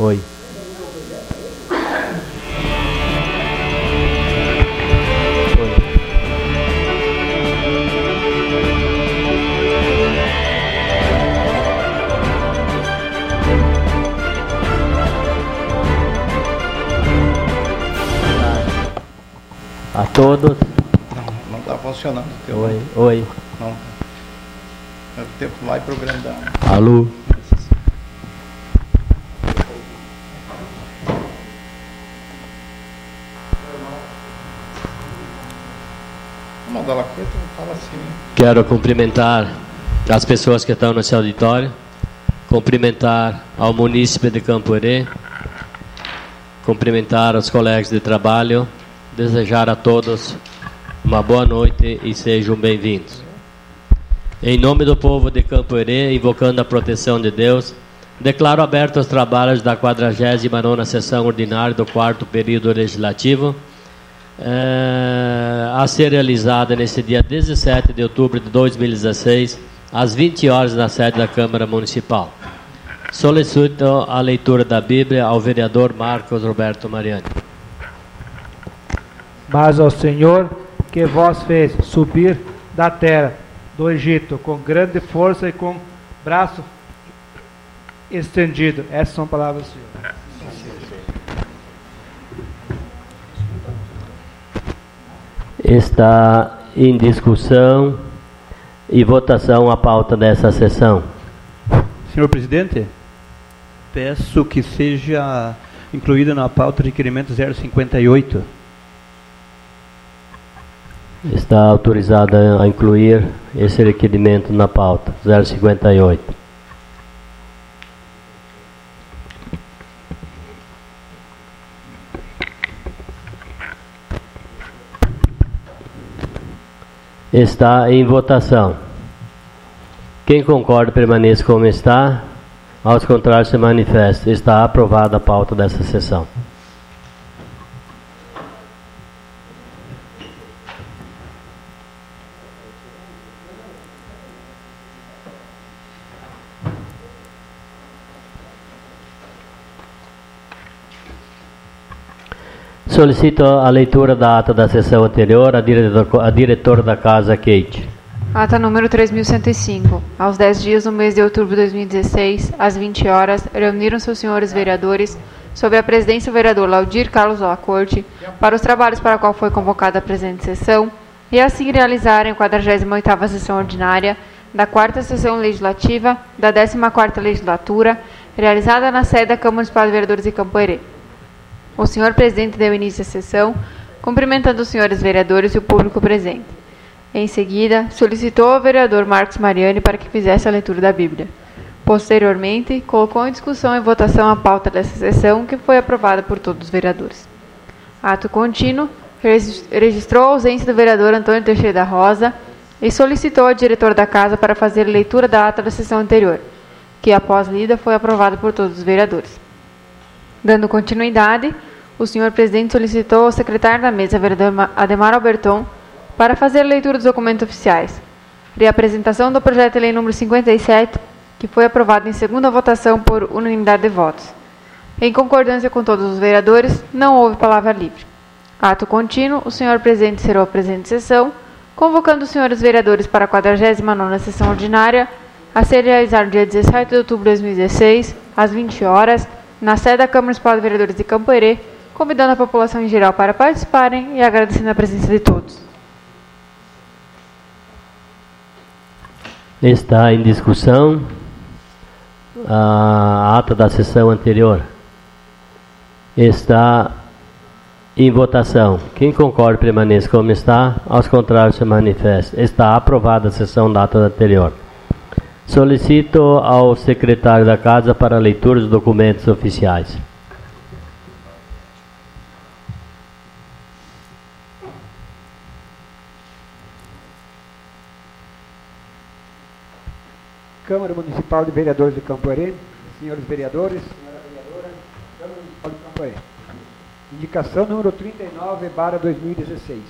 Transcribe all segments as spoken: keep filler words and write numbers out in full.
Oi. A todos. Não, não está funcionando. Oi, oi. Não. O tempo vai programando. Alô. Vamos dar lá coisa, fala assim. Quero cumprimentar as pessoas que estão nesse auditório, cumprimentar ao munícipe de Campo Herê, cumprimentar os colegas de trabalho, desejar a todos uma boa noite e sejam bem-vindos. Em nome do povo de Campo Herê, invocando a proteção de Deus, declaro abertos os trabalhos da quadragésima nona sessão ordinária do quarto período legislativo, é, a ser realizada nesse dia dezessete de outubro de dois mil e dezesseis, às vinte horas, na sede da Câmara Municipal. Solicito a leitura da Bíblia ao vereador Marcos Roberto Mariani. Mas ao Senhor que vós fez subir da terra do Egito com grande força e com braço estendido. Essas são palavras do Senhor. Está em discussão e votação a pauta dessa sessão. Senhor presidente, peço que seja incluído na pauta o requerimento zero cinquenta e oito. Está autorizada a incluir esse requerimento na pauta, zero cinquenta e oito. Está em votação. Quem concorda permaneça como está, aos contrários se manifesta. Está aprovada a pauta dessa sessão. Solicito a leitura da ata da sessão anterior, a diretor, a diretora da casa, Kate. Ata número três mil cento e cinco. Aos dez dias do mês de outubro de dois mil e dezesseis, às vinte horas, reuniram-se os senhores vereadores, sob a presidência do vereador Laudir Carlos Lacorte, para os trabalhos para a qual foi convocada a presente sessão, e assim realizarem a quadragésima oitava sessão ordinária da quarta sessão legislativa da décima quarta legislatura, realizada na sede da Câmara Municipal de Vereadores de Campo Herê. O senhor presidente deu início à sessão, cumprimentando os senhores vereadores e o público presente. Em seguida, solicitou ao vereador Marcos Mariani para que fizesse a leitura da Bíblia. Posteriormente, colocou em discussão e votação a pauta dessa sessão, que foi aprovada por todos os vereadores. Ato contínuo, registrou a ausência do vereador Antônio Teixeira da Rosa e solicitou ao diretor da casa para fazer a leitura da ata da sessão anterior, que após lida foi aprovada por todos os vereadores. Dando continuidade, o senhor presidente solicitou ao secretário da mesa, vereador Ademar Alberton, para fazer a leitura dos documentos oficiais. Reapresentação do projeto de lei número cinquenta e sete, que foi aprovado em segunda votação por unanimidade de votos. Em concordância com todos os vereadores, não houve palavra livre. Ato contínuo, o senhor presidente encerrou a presente sessão, convocando os senhores vereadores para a quadragésima nona sessão ordinária, a ser realizada no dia dezessete de outubro de dois mil e dezesseis, às vinte horas, na sede da Câmara Municipal de Vereadores de Campo Herê, convidando a população em geral para participarem e agradecendo a presença de todos. Está em discussão a ata da sessão anterior. Está em votação. Quem concorda permaneça como está, aos contrários se manifesta. Está aprovada a sessão da ata anterior. Solicito ao secretário da casa para a leitura dos documentos oficiais. Câmara Municipal de Vereadores de Campo Herê, senhores vereadores, senhora vereadora, Câmara Municipal de Campo Herê. Indicação número trinta e nove barra dois mil e dezesseis.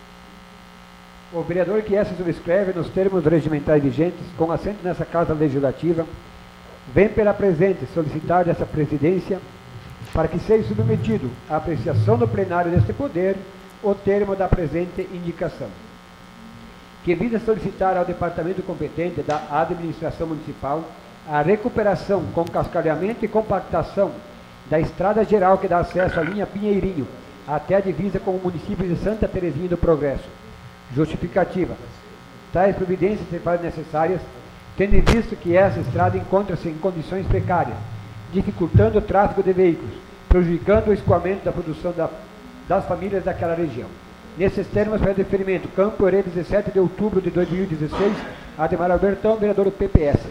O vereador que essa subscreve nos termos regimentais vigentes, com assento nessa Casa Legislativa, vem pela presente solicitar dessa presidência para que seja submetido à apreciação do plenário deste poder o termo da presente indicação. Que visa solicitar ao departamento competente da administração municipal a recuperação com cascalhamento e compactação da estrada geral que dá acesso à linha Pinheirinho até a divisa com o município de Santa Terezinha do Progresso. Justificativa. Tais providências se fazem necessárias, tendo em vista que essa estrada encontra-se em condições precárias, dificultando o tráfego de veículos, prejudicando o escoamento da produção da, das famílias daquela região. Nesses termos, faz deferimento Campo Herê, dezessete de outubro de dois mil e dezesseis, Ademar Albertão, vereador do P P S.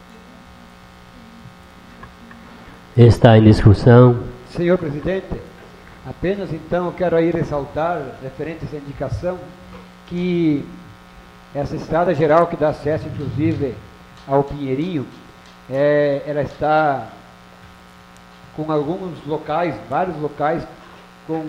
Está em discussão. Senhor presidente, apenas então eu quero aí ressaltar, referente a essa indicação, que essa estrada geral que dá acesso, inclusive, ao Pinheirinho, é, ela está com alguns locais, vários locais, com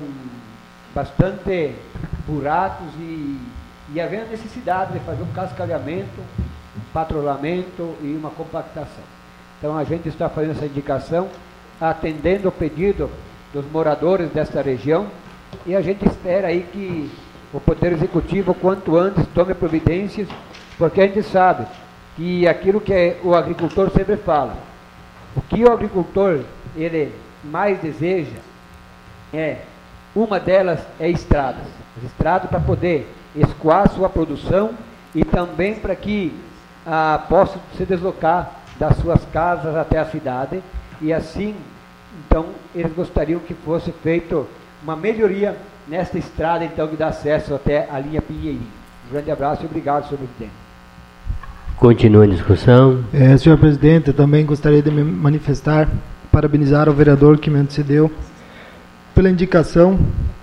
bastante buracos e, e havendo necessidade de fazer um cascalhamento, um patrulhamento e uma compactação. Então a gente está fazendo essa indicação, atendendo o pedido dos moradores desta região, e a gente espera aí que o Poder Executivo, quanto antes, tome providências, porque a gente sabe que aquilo que o agricultor sempre fala, o que o agricultor ele mais deseja é, uma delas é estradas, as estradas para poder escoar sua produção e também para que ah, possa se deslocar das suas casas até a cidade, e assim, então, eles gostariam que fosse feita uma melhoria nesta estrada, então, que dá acesso até a linha Pinheirinho. Um grande abraço e obrigado, senhor presidente. Continua em discussão. É, senhor presidente, eu também gostaria de me manifestar, parabenizar ao vereador que me antecedeu pela indicação,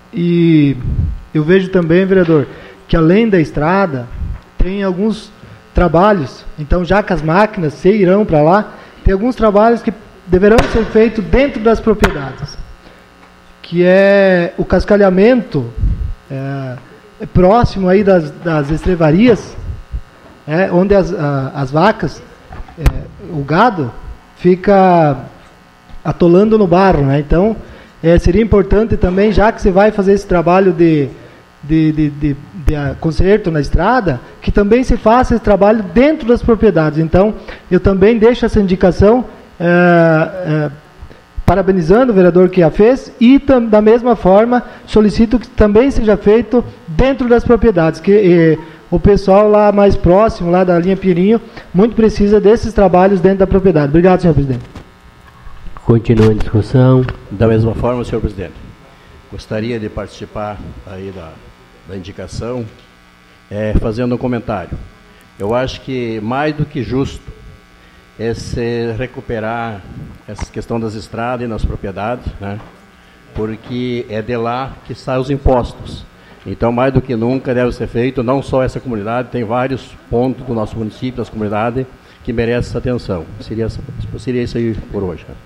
e eu vejo também, vereador, que além da estrada, tem alguns trabalhos, então já que as máquinas se irão para lá, tem alguns trabalhos que deverão ser feitos dentro das propriedades, que é o cascalhamento é, é próximo aí das, das estrevarias, é, onde as, a, as vacas, é, o gado, fica atolando no barro, né? Então, é, seria importante também, já que você vai fazer esse trabalho de, de, de, de, de conserto na estrada, que também se faça esse trabalho dentro das propriedades. Então, eu também deixo essa indicação, é, é, parabenizando o vereador que a fez, e tam, da mesma forma solicito que também seja feito dentro das propriedades, que e, o pessoal lá mais próximo, lá da linha Pinheirinho, muito precisa desses trabalhos dentro da propriedade. Obrigado, senhor presidente. Continua em discussão. Da mesma forma, senhor presidente, gostaria de participar aí da, da indicação, é, fazendo um comentário. Eu acho que mais do que justo é se recuperar essa questão das estradas e nas propriedades, né? Porque é de lá que saem os impostos. Então, mais do que nunca deve ser feito, não só essa comunidade, tem vários pontos do nosso município, das comunidades, que merecem essa atenção. Seria, seria isso aí por hoje. Né?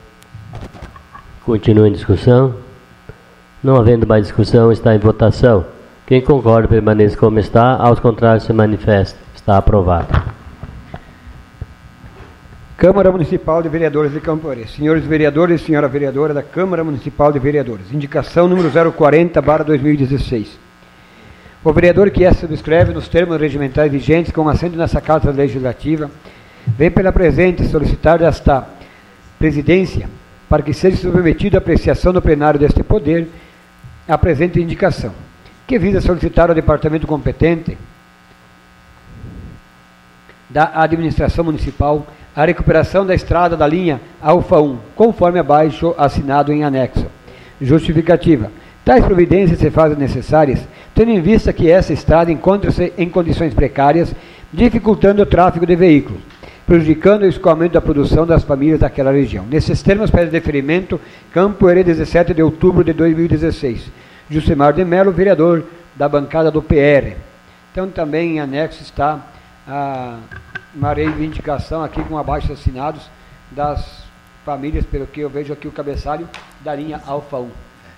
Continua em discussão. Não havendo mais discussão, está em votação. Quem concorda permaneça como está, aos contrários se manifesta. Está aprovado. Câmara Municipal de Vereadores de Campo Herê. Senhores vereadores e senhora vereadora da Câmara Municipal de Vereadores. Indicação número zero quarenta barra dois mil e dezesseis. O vereador que essa subscreve nos termos regimentais vigentes com assento nessa Casa Legislativa, vem pela presente solicitar desta presidência para que seja submetido à apreciação do plenário deste poder a presente indicação, que visa solicitar ao departamento competente da administração municipal a recuperação da estrada da linha Alfa um, conforme abaixo assinado em anexo. Justificativa. Tais providências se fazem necessárias, tendo em vista que essa estrada encontra-se em condições precárias, dificultando o tráfego de veículos, prejudicando o escoamento da produção das famílias daquela região. Nesses termos, pede deferimento Campo Herê, dezessete de outubro de dois mil e dezesseis. Jucimar de Melo, vereador da bancada do P R. Então, também em anexo está a, uma reivindicação aqui com abaixo assinados das famílias, pelo que eu vejo aqui o cabeçalho da linha Alfa um.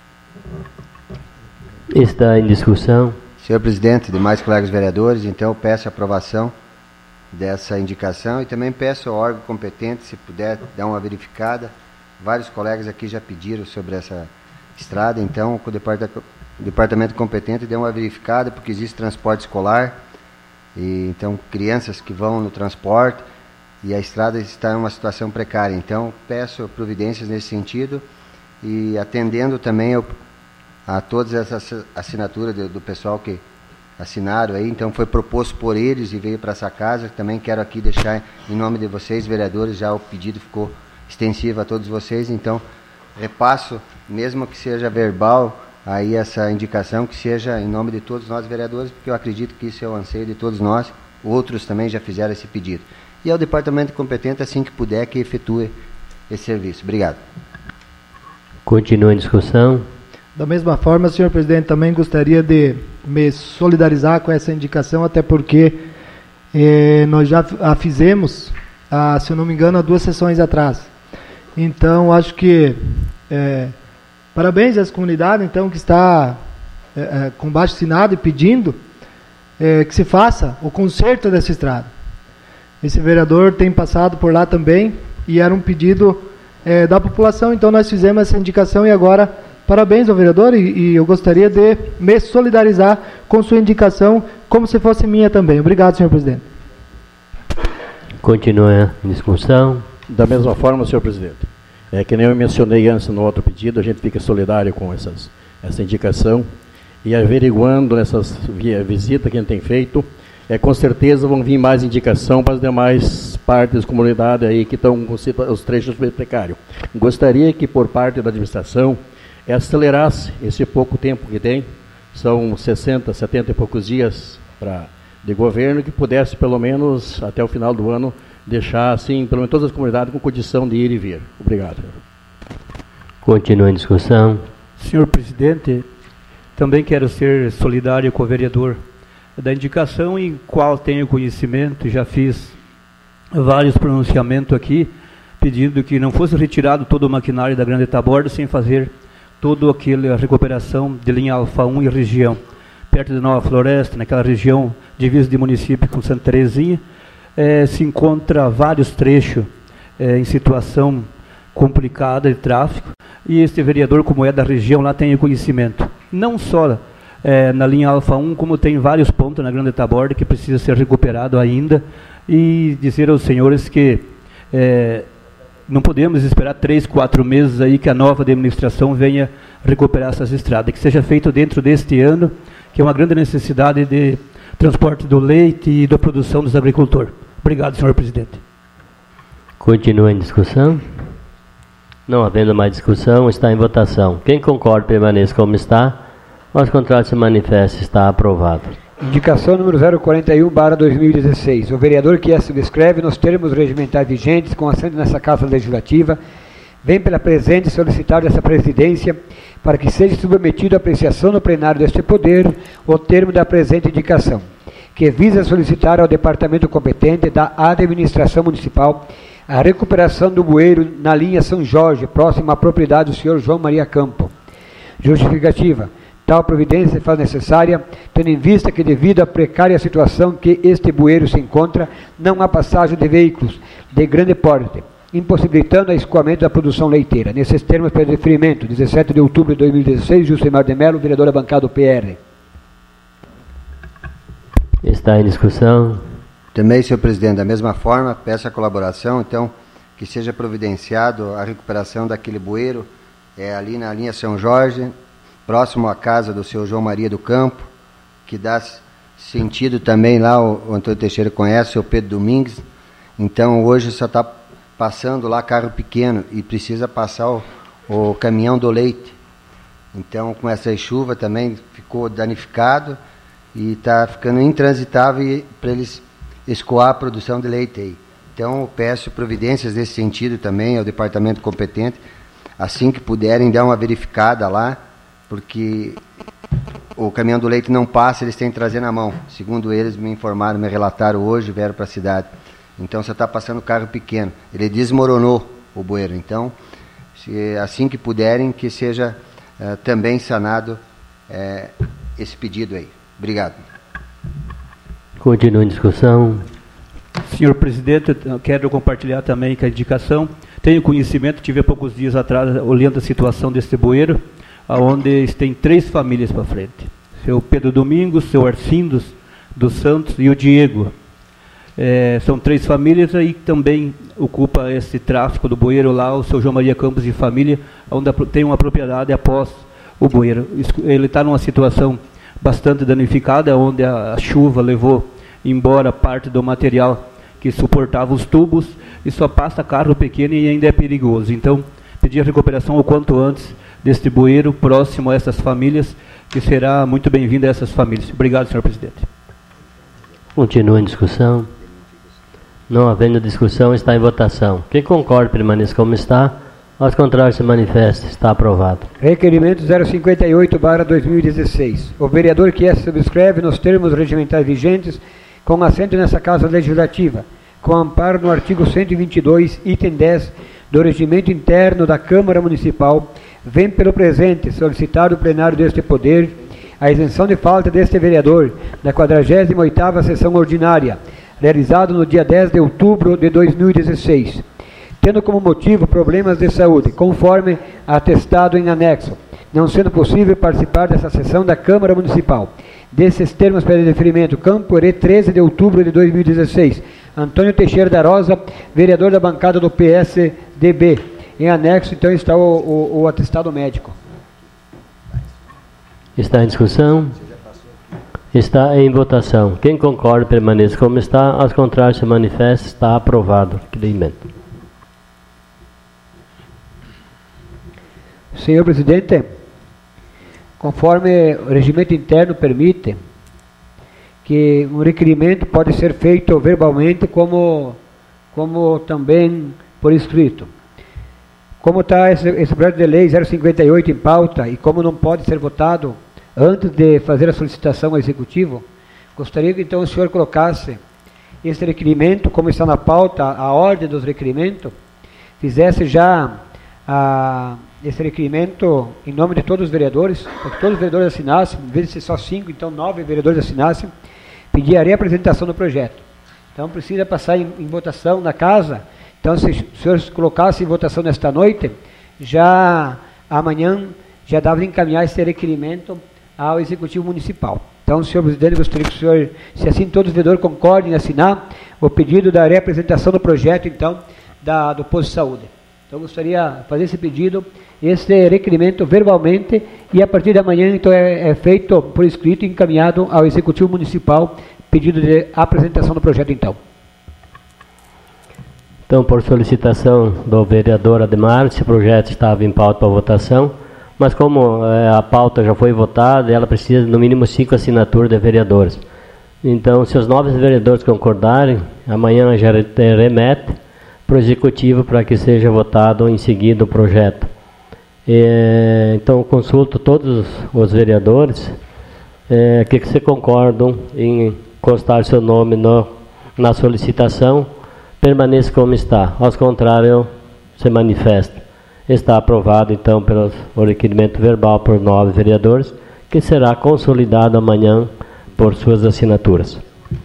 Está em discussão. Senhor presidente, demais colegas vereadores, então eu peço a aprovação dessa indicação e também peço ao órgão competente, se puder dar uma verificada vários colegas aqui já pediram sobre essa estrada, então o departamento, o departamento competente deu uma verificada, porque existe transporte escolar, e então crianças que vão no transporte, e a estrada está em uma situação precária. Então peço providências nesse sentido, e atendendo também eu, a todas essas assinaturas do, do pessoal que assinaram aí, então foi proposto por eles e veio para essa casa. Também quero aqui deixar em nome de vocês, vereadores, já o pedido ficou extensivo a todos vocês, então repasso, mesmo que seja verbal, aí essa indicação, que seja em nome de todos nós vereadores, porque eu acredito que isso é o anseio de todos nós. Outros também já fizeram esse pedido. E ao departamento competente, assim que puder, que efetue esse serviço. Obrigado. Continua em discussão. Da mesma forma, senhor presidente, também gostaria de me solidarizar com essa indicação, até porque eh, nós já a fizemos, ah, se eu não me engano, há duas sessões atrás. Então, acho que eh, parabéns às comunidades, então, que está eh, com baixo assinado e pedindo eh, que se faça o conserto dessa estrada. Esse vereador tem passado por lá também e era um pedido eh, da população, então nós fizemos essa indicação e agora parabéns ao vereador, e, e eu gostaria de me solidarizar com sua indicação, como se fosse minha também. Obrigado, senhor presidente. Continua em discussão. Da mesma forma, senhor presidente, é que nem eu mencionei antes no outro pedido, a gente fica solidário com essas, essa indicação, e averiguando nessas via, visitas que a gente tem feito, é, com certeza vão vir mais indicação para as demais partes da comunidade aí que estão com os trechos precários. Gostaria que, por parte da administração, é acelerasse esse pouco tempo que tem, são sessenta, setenta e poucos dias pra, de governo, que pudesse pelo menos até o final do ano deixar assim, pelo menos todas as comunidades com condição de ir e vir. Obrigado. Continua em discussão. Senhor presidente, também quero ser solidário com o vereador da indicação, em qual tenho conhecimento, já fiz vários pronunciamentos aqui, pedindo que não fosse retirado todo o maquinário da Grande Taborda sem fazer toda aquela recuperação de linha Alfa um e região, perto de Nova Floresta, naquela região divisa de município com Santa Terezinha, eh, se encontra vários trechos eh, em situação complicada de tráfego, e este vereador, como é da região, lá tem conhecimento, não só eh, na linha Alfa um, como tem vários pontos na Grande Taborda que precisa ser recuperado ainda, e dizer aos senhores que eh, não podemos esperar três, quatro meses aí que a nova administração venha recuperar essas estradas, que seja feito dentro deste ano, que é uma grande necessidade de transporte do leite e da produção dos agricultores. Obrigado, senhor presidente. Continua em discussão. Não havendo mais discussão, está em votação. Quem concorda, permaneça como está. Mas contrário, se manifesta. Está aprovado. Indicação número zero quarenta e um barra dois mil e dezesseis. O vereador que se descreve nos termos regimentais vigentes, com assento nessa Casa Legislativa, vem pela presente solicitar dessa presidência para que seja submetido à apreciação no plenário deste poder o termo da presente indicação, que visa solicitar ao departamento competente da administração municipal a recuperação do bueiro na linha São Jorge, próximo à propriedade do senhor João Maria Campo. Justificativa. Tal providência se faz necessária, tendo em vista que, devido à precária situação que este bueiro se encontra, não há passagem de veículos de grande porte, impossibilitando o escoamento da produção leiteira. Nesses termos, pelo deferimento, dezessete de outubro de dois mil e dezesseis, Juscelmar de Mello, vereador da bancada do P R. Está em discussão. Também, senhor presidente, da mesma forma, peço a colaboração, então, que seja providenciado a recuperação daquele bueiro, é, ali na linha São Jorge, próximo à casa do senhor João Maria do Campo, que dá sentido também lá, o, o Antônio Teixeira conhece, o Pedro Domingues. Então hoje só está passando lá carro pequeno e precisa passar o, o caminhão do leite. Então com essa chuva também ficou danificado e está ficando intransitável para eles escoar a produção de leite aí. Então eu peço providências nesse sentido também ao departamento competente, assim que puderem dar uma verificada lá, porque o caminhão do leite não passa, eles têm que trazer na mão. Segundo eles me informaram, me relataram hoje, vieram para a cidade. Então só está passando carro pequeno. Ele desmoronou o bueiro. Então, se, assim que puderem, que seja uh, também sanado uh, esse pedido aí. Obrigado. Continua em discussão. Senhor presidente, eu quero compartilhar também com a indicação, tenho conhecimento, tive há poucos dias atrás olhando a situação desse bueiro, onde tem três famílias para frente. Seu Pedro Domingos, seu Arcindos dos Santos e o Diego. É, são três famílias aí que também ocupa esse tráfico do bueiro lá, o seu João Maria Campos e família, onde tem uma propriedade após o bueiro. Ele está numa situação bastante danificada, onde a, a chuva levou embora parte do material que suportava os tubos e só passa carro pequeno e ainda é perigoso. Então, pedir a recuperação o quanto antes deste bueiro próximo a essas famílias, que será muito bem-vindo a essas famílias. Obrigado, senhor presidente. Continua em discussão. Não havendo discussão, está em votação. Quem concorda, permaneça como está. Aos contrários, se manifesta. Está aprovado. Requerimento zero cinquenta e oito barra dois mil e dezesseis. O vereador que essa subscreve nos termos regimentais vigentes, com assento nessa Casa Legislativa, com amparo no artigo cento e vinte e dois, item dez, do Regimento Interno da Câmara Municipal, vem pelo presente solicitar o plenário deste Poder a isenção de falta deste vereador da quadragésima oitava Sessão Ordinária, realizado no dia dez de outubro de dois mil e dezesseis, tendo como motivo problemas de saúde, conforme atestado em anexo, não sendo possível participar dessa sessão da Câmara Municipal. Desses termos para deferimento, Campo Ore, treze de outubro de dois mil e dezesseis. Antônio Teixeira da Rosa, vereador da bancada do P S D B. Em anexo, então, está o, o, o atestado médico. Está em discussão? Está em votação. Quem concorda, permaneça como está. Aos contrários, se manifesta. Está aprovado. Requerimento. Senhor presidente, conforme o regimento interno permite, que um requerimento pode ser feito verbalmente como, como também por escrito. Como está esse, esse projeto de lei zero cinquenta e oito em pauta e como não pode ser votado antes de fazer a solicitação ao Executivo, gostaria que então o senhor colocasse esse requerimento, como está na pauta, a ordem dos requerimentos, fizesse já a, esse requerimento em nome de todos os vereadores, para que todos os vereadores assinassem, em vez de ser só cinco, então nove vereadores assinassem, pedir a reapresentação do projeto. Então precisa passar em, em votação na casa. Então, se os senhores colocassem em votação nesta noite, já amanhã já dava de encaminhar esse requerimento ao Executivo Municipal. Então, senhor presidente, gostaria que o senhor, se assim todos os vereadores concordem em assinar o pedido da reapresentação do projeto, então, da, do posto de saúde. Então, gostaria de fazer esse pedido, esse requerimento verbalmente, e a partir de amanhã, então, é, é feito por escrito e encaminhado ao Executivo Municipal, pedido de apresentação do projeto, então. Então, por solicitação do vereador Ademar, esse projeto estava em pauta para votação, mas como é, a pauta já foi votada, ela precisa no mínimo cinco assinaturas de vereadores. Então, se os nove vereadores concordarem, amanhã já remete para o Executivo para que seja votado em seguida o projeto. E, então, consulto todos os vereadores é, que, que se concordam em constar seu nome no, na solicitação. Permaneça como está. Aos contrários, se manifesta. Está aprovado, então, pelo requerimento verbal por nove vereadores, que será consolidado amanhã por suas assinaturas.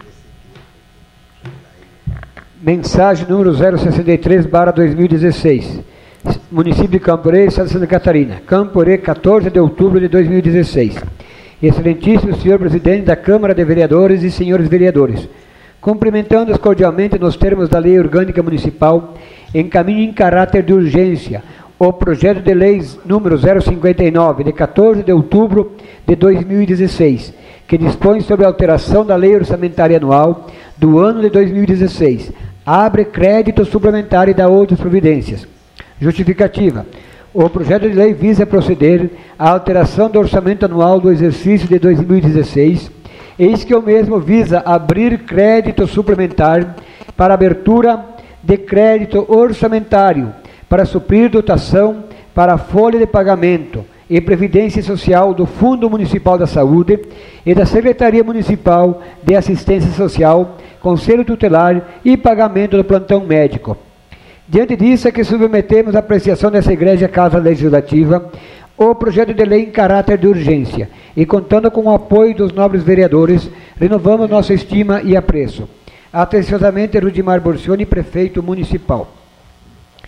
Mensagem número zero sessenta e três barra dois mil e dezesseis. Município de Campo Ore, Estado de Santa Catarina. Campo Ore, quatorze de outubro de dois mil e dezesseis. Excelentíssimo senhor presidente da Câmara de Vereadores e senhores vereadores, cumprimentando-os cordialmente nos termos da Lei Orgânica Municipal, encaminho em caráter de urgência o projeto de lei número zero cinquenta e nove, de quatorze de outubro de dois mil e dezesseis, que dispõe sobre a alteração da Lei Orçamentária Anual do ano de dois mil e dezesseis, abre crédito suplementar e dá outras providências. Justificativa. O projeto de lei visa proceder à alteração do orçamento anual do exercício de dois mil e dezesseis, eis que o mesmo visa abrir crédito suplementar para abertura de crédito orçamentário, para suprir dotação para a folha de pagamento e previdência social do Fundo Municipal da Saúde e da Secretaria Municipal de Assistência Social, Conselho Tutelar e pagamento do plantão médico. Diante disso é que submetemos à apreciação dessa Igreja Casa Legislativa o projeto de lei em caráter de urgência e, contando com o apoio dos nobres vereadores, renovamos nossa estima e apreço. Atenciosamente, Rudimar Borcioni, prefeito municipal.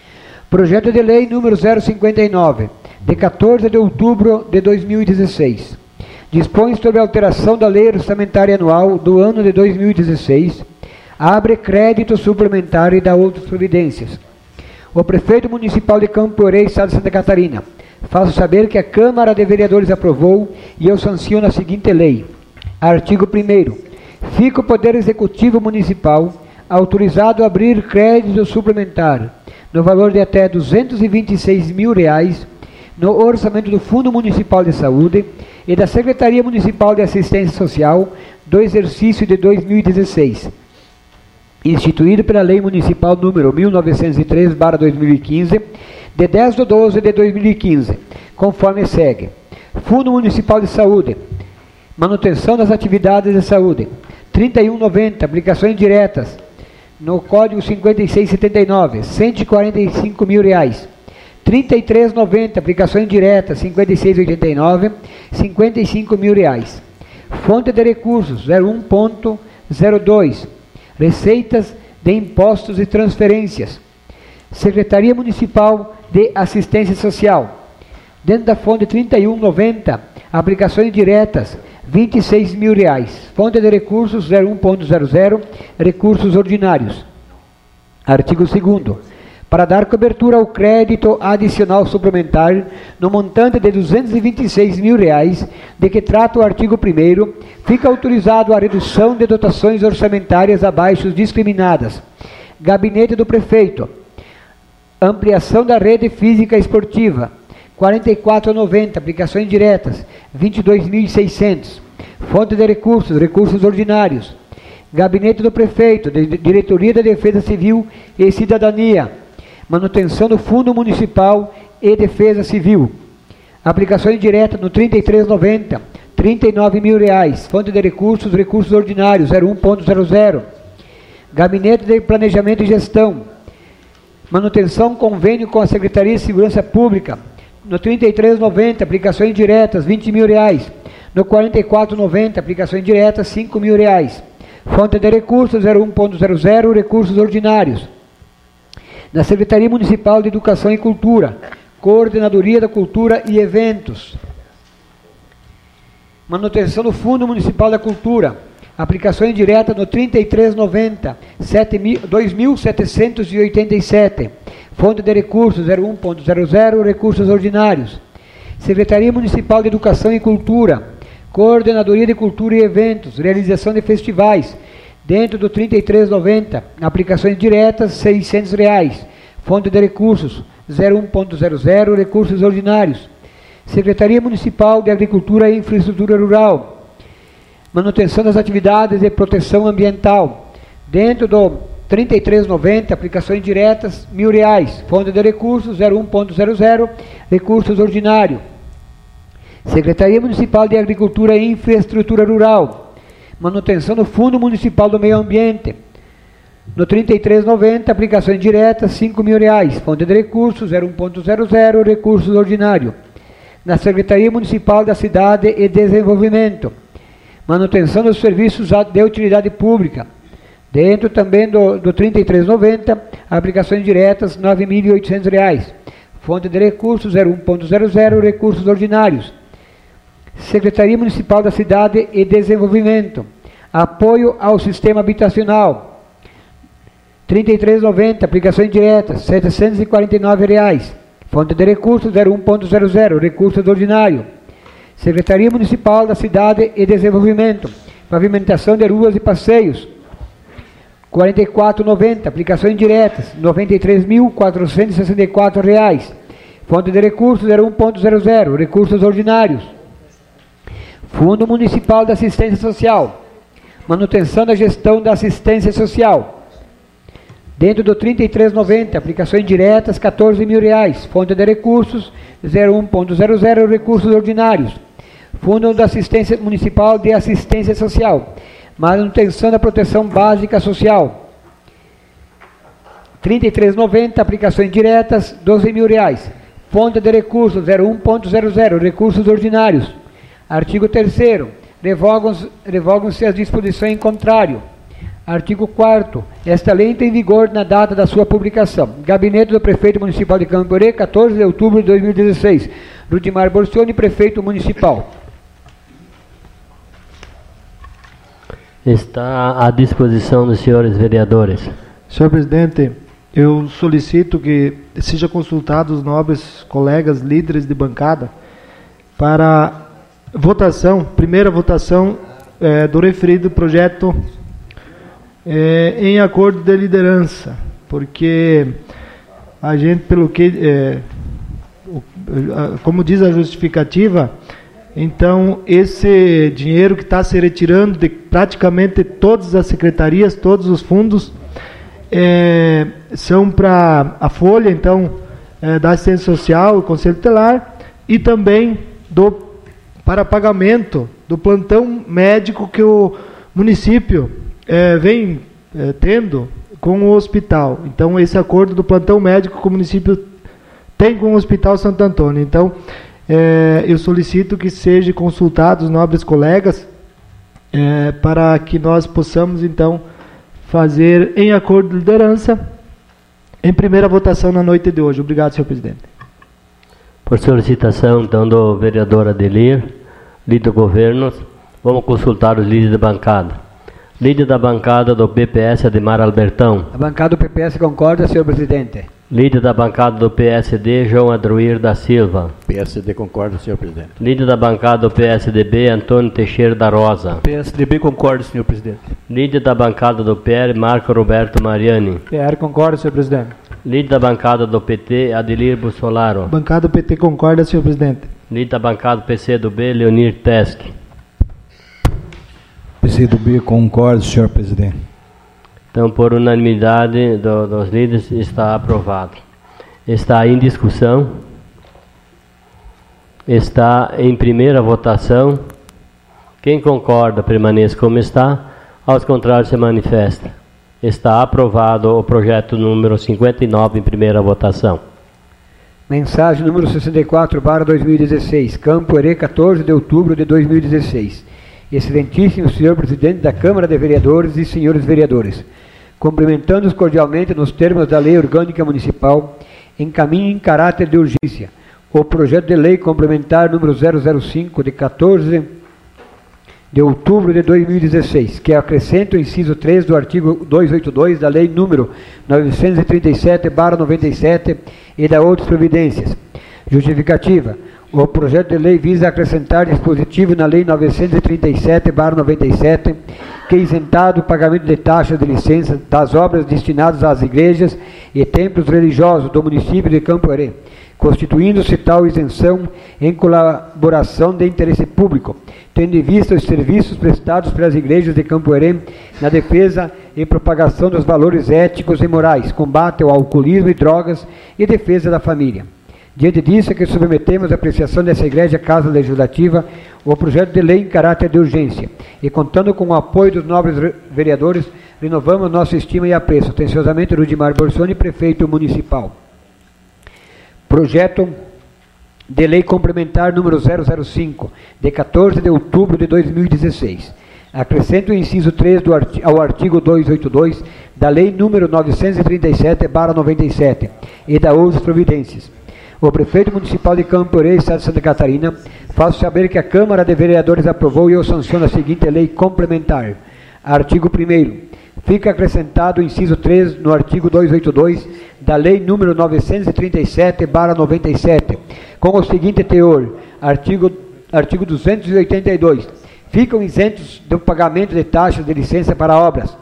Projeto de Lei número zero cinquenta e nove, de quatorze de outubro de dois mil e dezesseis. Dispõe sobre a alteração da Lei Orçamentária Anual do ano de dois mil e dezesseis, abre crédito suplementar e dá outras providências. O prefeito municipal de Camporê, Estado de Santa Catarina, faço saber que a Câmara de Vereadores aprovou e eu sanciono a seguinte lei. Artigo primeiro. Fica o Poder Executivo Municipal autorizado a abrir crédito suplementar no valor de até duzentos e vinte e seis mil reais no orçamento do Fundo Municipal de Saúde e da Secretaria Municipal de Assistência Social do exercício de dois mil e dezesseis, instituído pela Lei Municipal número mil novecentos e três barra dois mil e quinze, de dez de doze de dois mil e quinze, conforme segue. Fundo Municipal de Saúde, manutenção das atividades de saúde, trinta e um noventa, aplicações diretas, no Código cinquenta e seis setenta e nove, cento e quarenta e cinco mil reais. trinta e três noventa, aplicações diretas, cinquenta e seis oitenta e nove, cinquenta e cinco mil reais. Fonte de recursos, zero um ponto zero dois, receitas de impostos e transferências. Secretaria Municipal de Assistência Social, dentro da fonte trinta e um noventa, aplicações diretas, vinte e seis mil reais. Fonte de recursos, zero um ponto zero zero, recursos ordinários. Artigo segundo. Para dar cobertura ao crédito adicional suplementar no montante de duzentos e vinte e seis mil reais, de que trata o artigo primeiro, fica autorizado a redução de dotações orçamentárias abaixo discriminadas. Gabinete do Prefeito. Ampliação da rede física esportiva, quarenta e quatro noventa, aplicações diretas, vinte e dois mil e seiscentos. Fonte de recursos, recursos ordinários. Gabinete do Prefeito, de Diretoria da Defesa Civil e Cidadania. Manutenção do Fundo Municipal e Defesa Civil. Aplicações diretas no trinta e três noventa, trinta e nove mil reais. Fonte de recursos, recursos ordinários, zero um ponto zero zero. Gabinete de Planejamento e Gestão. Manutenção convênio com a Secretaria de Segurança Pública. No trinta e três noventa, aplicações diretas, vinte mil reais. No quarenta e quatro noventa, aplicações diretas, cinco mil reais. Fonte de recursos, zero um ponto zero zero, recursos ordinários. Na Secretaria Municipal de Educação e Cultura, Coordenadoria da Cultura e Eventos. Manutenção do Fundo Municipal da Cultura. Aplicações diretas no trinta e três noventa, dois mil setecentos e oitenta e sete. Fonte de recursos, zero um ponto zero zero, recursos ordinários. Secretaria Municipal de Educação e Cultura, Coordenadoria de Cultura e Eventos, realização de festivais, dentro do trinta e três noventa, aplicações diretas, seiscentos reais. Fonte de recursos, zero um ponto zero zero, recursos ordinários. Secretaria Municipal de Agricultura e Infraestrutura Rural, manutenção das atividades de proteção ambiental, dentro do trinta e três noventa, aplicações diretas, mil reais. Fonte de recursos, zero um ponto zero zero, recursos ordinários. Secretaria Municipal de Agricultura e Infraestrutura Rural, manutenção do Fundo Municipal do Meio Ambiente, no trinta e três noventa, aplicações diretas, cinco mil reais. Fonte de recursos, zero um ponto zero zero, recursos ordinários. Na Secretaria Municipal da Cidade e Desenvolvimento, manutenção dos serviços de utilidade pública, dentro também do, do trinta e três noventa, aplicações diretas, nove mil e oitocentos reais. Fonte de recursos, zero um ponto zero zero, recursos ordinários. Secretaria Municipal da Cidade e Desenvolvimento, apoio ao sistema habitacional, trinta e três noventa, aplicações diretas, setecentos e quarenta e nove reais. Fonte de recursos, zero um ponto zero zero, recursos ordinários. Secretaria Municipal da Cidade e Desenvolvimento, pavimentação de ruas e passeios, quarenta e quatro noventa, aplicações diretas, noventa e três mil quatrocentos e sessenta e quatro reais. Fonte de recursos, zero um ponto zero zero, recursos ordinários. Fundo Municipal da Assistência Social, manutenção da gestão da assistência social, dentro do trinta e três noventa, aplicações diretas, quatorze mil reais. Fonte de recursos, zero um ponto zero zero, recursos ordinários. Fundo da Assistência Municipal de Assistência Social, manutenção da proteção básica social, trinta e três noventa, aplicações diretas, doze mil reais. Fonte de recursos, zero um ponto zero zero, recursos ordinários. Artigo terceiro, revogam-se revogam-se as disposições em contrário. Artigo quarto. Esta lei entra em vigor na data da sua publicação. Gabinete do Prefeito Municipal de Camporê, quatorze de outubro de dois mil e dezesseis. Rudimar Borcioni, Prefeito Municipal. Está à disposição dos senhores vereadores. Senhor presidente, eu solicito que seja consultado os nobres colegas líderes de bancada para votação, primeira votação é, do referido projeto é, em acordo de liderança, porque a gente, pelo que, é, como diz a justificativa, então esse dinheiro que está se retirando de praticamente todas as secretarias, todos os fundos, é, são para a folha, então, é, da assistência social, o Conselho Tutelar, e também do, para pagamento do plantão médico que o município é, vem é, tendo com o hospital. Então, esse acordo do plantão médico que o município tem com o Hospital Santo Antônio. Então, é, eu solicito que sejam consultados os nobres colegas é, para que nós possamos, então, fazer em acordo de liderança em primeira votação na noite de hoje. Obrigado, senhor presidente. Por solicitação, então, do vereador Adelir, líder do governo, vamos consultar os líderes da bancada. Líder da bancada do P P S, Ademar Albertão. A bancada do P P S concorda, senhor presidente. Líder da bancada do P S D, João Adroir da Silva. P S D concorda, senhor presidente. Líder da bancada do P S D B, Antônio Teixeira da Rosa. P S D B concorda, senhor presidente. Líder da bancada do P R, Marco Roberto Mariani. P R concorda, senhor presidente. Líder da bancada do P T, Adelir Bussolaro. Bancada do P T concorda, senhor presidente. Líder da bancada do P C do B, Leonir Teske. P C do B concorda, senhor presidente. Então, por unanimidade do, dos líderes, está aprovado. Está em discussão. Está em primeira votação. Quem concorda, permaneça como está. Aos contrários, se manifesta. Está aprovado o projeto número cinquenta e nove em primeira votação. Mensagem número sessenta e quatro, barra dois mil e dezesseis. Camporê, quatorze de outubro de dois mil e dezesseis. Excelentíssimo senhor presidente da Câmara de Vereadores e senhores vereadores, cumprimentando-os cordialmente nos termos da Lei Orgânica Municipal, encaminho em caráter de urgência o projeto de lei complementar número zero zero cinco, de quatorze de outubro de dois mil e dezesseis, que acrescenta o inciso três do artigo duzentos e oitenta e dois da Lei número novecentos e trinta e sete barra noventa e sete e da outras providências. Justificativa. O projeto de lei visa acrescentar dispositivo na Lei novecentos e trinta e sete barra noventa e sete, que isentado o pagamento de taxas de licença das obras destinadas às igrejas e templos religiosos do município de Camporê, constituindo-se tal isenção em colaboração de interesse público, tendo em vista os serviços prestados pelas igrejas de Camporê na defesa e propagação dos valores éticos e morais, combate ao alcoolismo e drogas e defesa da família. Diante disso é que submetemos à apreciação dessa Igreja Casa Legislativa o projeto de lei em caráter de urgência e, contando com o apoio dos nobres vereadores, renovamos nossa estima e apreço. Atenciosamente, Rudimar Borcioni, Prefeito Municipal. Projeto de lei complementar número zero zero cinco, de quatorze de outubro de dois mil e dezesseis. Acrescento o inciso três do artigo, ao artigo duzentos e oitenta e dois da Lei número novecentos e trinta e sete barra noventa e sete e da outras providências. O Prefeito Municipal de Camporê, Estado de Santa Catarina, faço saber que a Câmara de Vereadores aprovou e eu sanciono a seguinte lei complementar. Artigo primeiro. Fica acrescentado o inciso três no artigo duzentos e oitenta e dois da Lei número novecentos e trinta e sete barra noventa e sete, com o seguinte teor. Artigo, artigo duzentos e oitenta e dois. Ficam isentos do pagamento de taxas de licença para obras.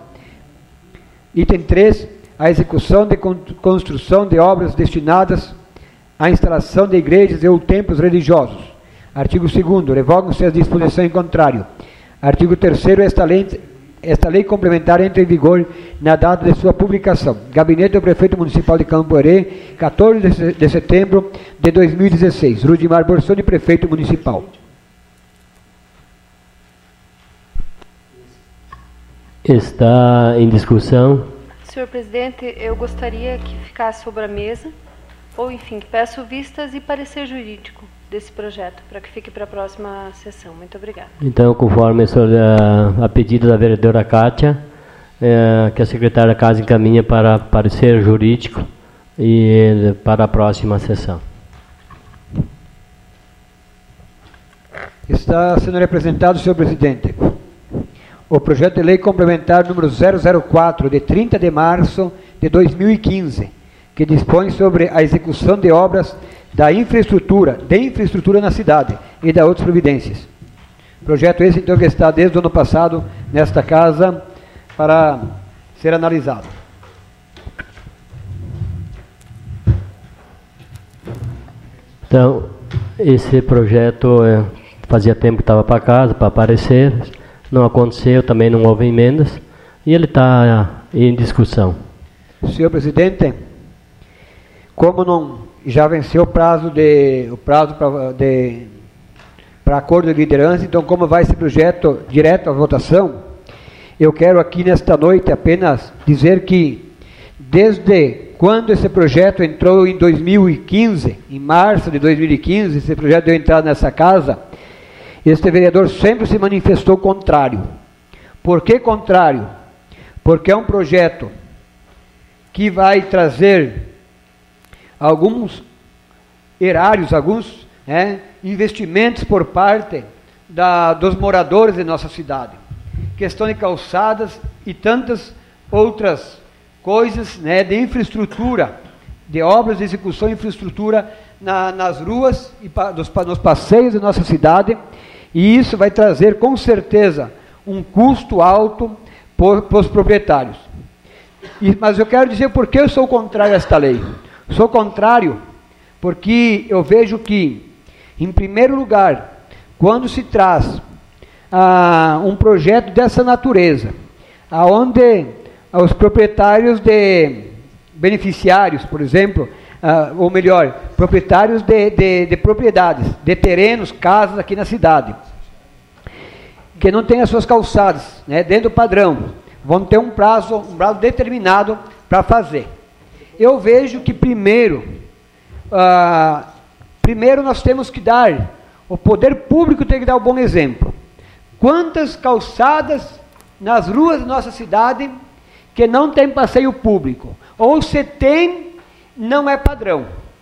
Item três. A execução de construção de obras destinadas a instalação de igrejas e ou templos religiosos. Artigo segundo. Revogam-se as disposições em contrário. Artigo terceiro. Esta lei, esta lei complementar entra em vigor na data de sua publicação. Gabinete do Prefeito Municipal de Camporê, quatorze de setembro de dois mil e dezesseis. Rudimar Borcioni, Prefeito Municipal. Está em discussão. Senhor presidente, eu gostaria que ficasse sobre a mesa, ou enfim, peço vistas e parecer jurídico desse projeto, para que fique para a próxima sessão. Muito obrigada. Então, conforme a, a pedido da vereadora Kátia, é, que a secretária da Casa encaminha para parecer jurídico e para a próxima sessão. Está sendo representado, senhor presidente, o projeto de lei complementar número zero zero quatro, de trinta de março de dois mil e quinze, que dispõe sobre a execução de obras da infraestrutura, de infraestrutura na cidade e da outras providências. Projeto esse, então, que está desde o ano passado nesta casa para ser analisado. Então, esse projeto é, fazia tempo que estava para casa, para aparecer, não aconteceu, também não houve emendas, e ele está em discussão. Senhor presidente, como não já venceu o prazo de o prazo para de para acordo de liderança, então como vai esse projeto direto à votação, eu quero aqui nesta noite apenas dizer que desde quando esse projeto entrou em dois mil e quinze, em março de dois mil e quinze, esse projeto deu entrada nessa casa, este vereador sempre se manifestou contrário. Por que contrário? Porque é um projeto que vai trazer alguns erários, alguns né, investimentos por parte da, dos moradores de nossa cidade. Questão de calçadas e tantas outras coisas né, de infraestrutura, de obras de execução de infraestrutura na, nas ruas e pa, dos, nos passeios de nossa cidade, e isso vai trazer com certeza um custo alto para os proprietários. E, mas eu quero dizer por que eu sou contrário a esta lei. Sou contrário porque eu vejo que, em primeiro lugar, quando se traz ah, um projeto dessa natureza, aonde os proprietários de beneficiários, por exemplo, ah, ou melhor, proprietários de, de, de propriedades, de terrenos, casas aqui na cidade, que não têm as suas calçadas, né, dentro do padrão, vão ter um prazo, um prazo determinado para fazer. Eu vejo que primeiro, ah, primeiro nós temos que dar, o poder público tem que dar um bom exemplo. Quantas calçadas nas ruas da nossa cidade que não tem passeio público? Ou se tem, não é padrão.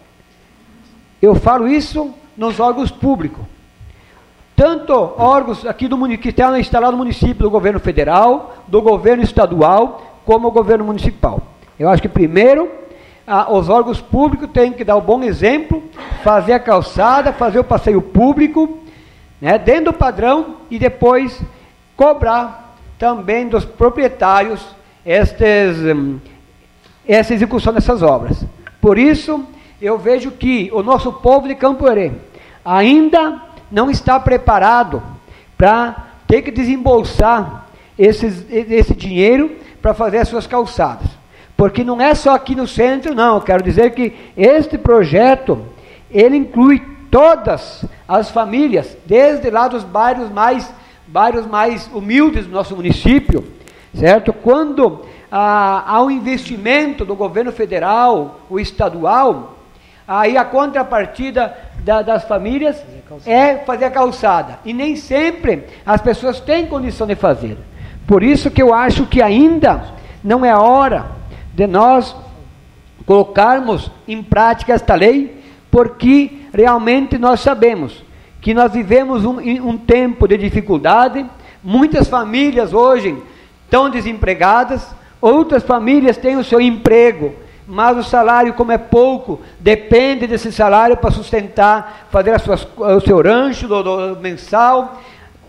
Eu falo isso nos órgãos públicos. Tanto órgãos aqui do município, que estão instalados no município, do governo federal, do governo estadual, como o governo municipal. Eu acho que primeiro, ah, os órgãos públicos têm que dar o um bom exemplo, fazer a calçada, fazer o passeio público, né, dentro do padrão, e depois cobrar também dos proprietários estes, hum, essa execução dessas obras. Por isso, eu vejo que o nosso povo de Campo Herê ainda não está preparado para ter que desembolsar esses, esse dinheiro para fazer as suas calçadas. Porque não é só aqui no centro, não. Eu quero dizer que este projeto, ele inclui todas as famílias, desde lá dos bairros mais, bairros mais humildes do nosso município, certo? Quando ah, há um investimento do governo federal, o estadual, aí a contrapartida da, das famílias é fazer a calçada. E nem sempre as pessoas têm condição de fazer. Por isso que eu acho que ainda não é hora de nós colocarmos em prática esta lei, porque realmente nós sabemos que nós vivemos um, um tempo de dificuldade, muitas famílias hoje estão desempregadas, outras famílias têm o seu emprego, mas o salário, como é pouco, depende desse salário para sustentar, fazer as suas, o seu rancho do, do mensal,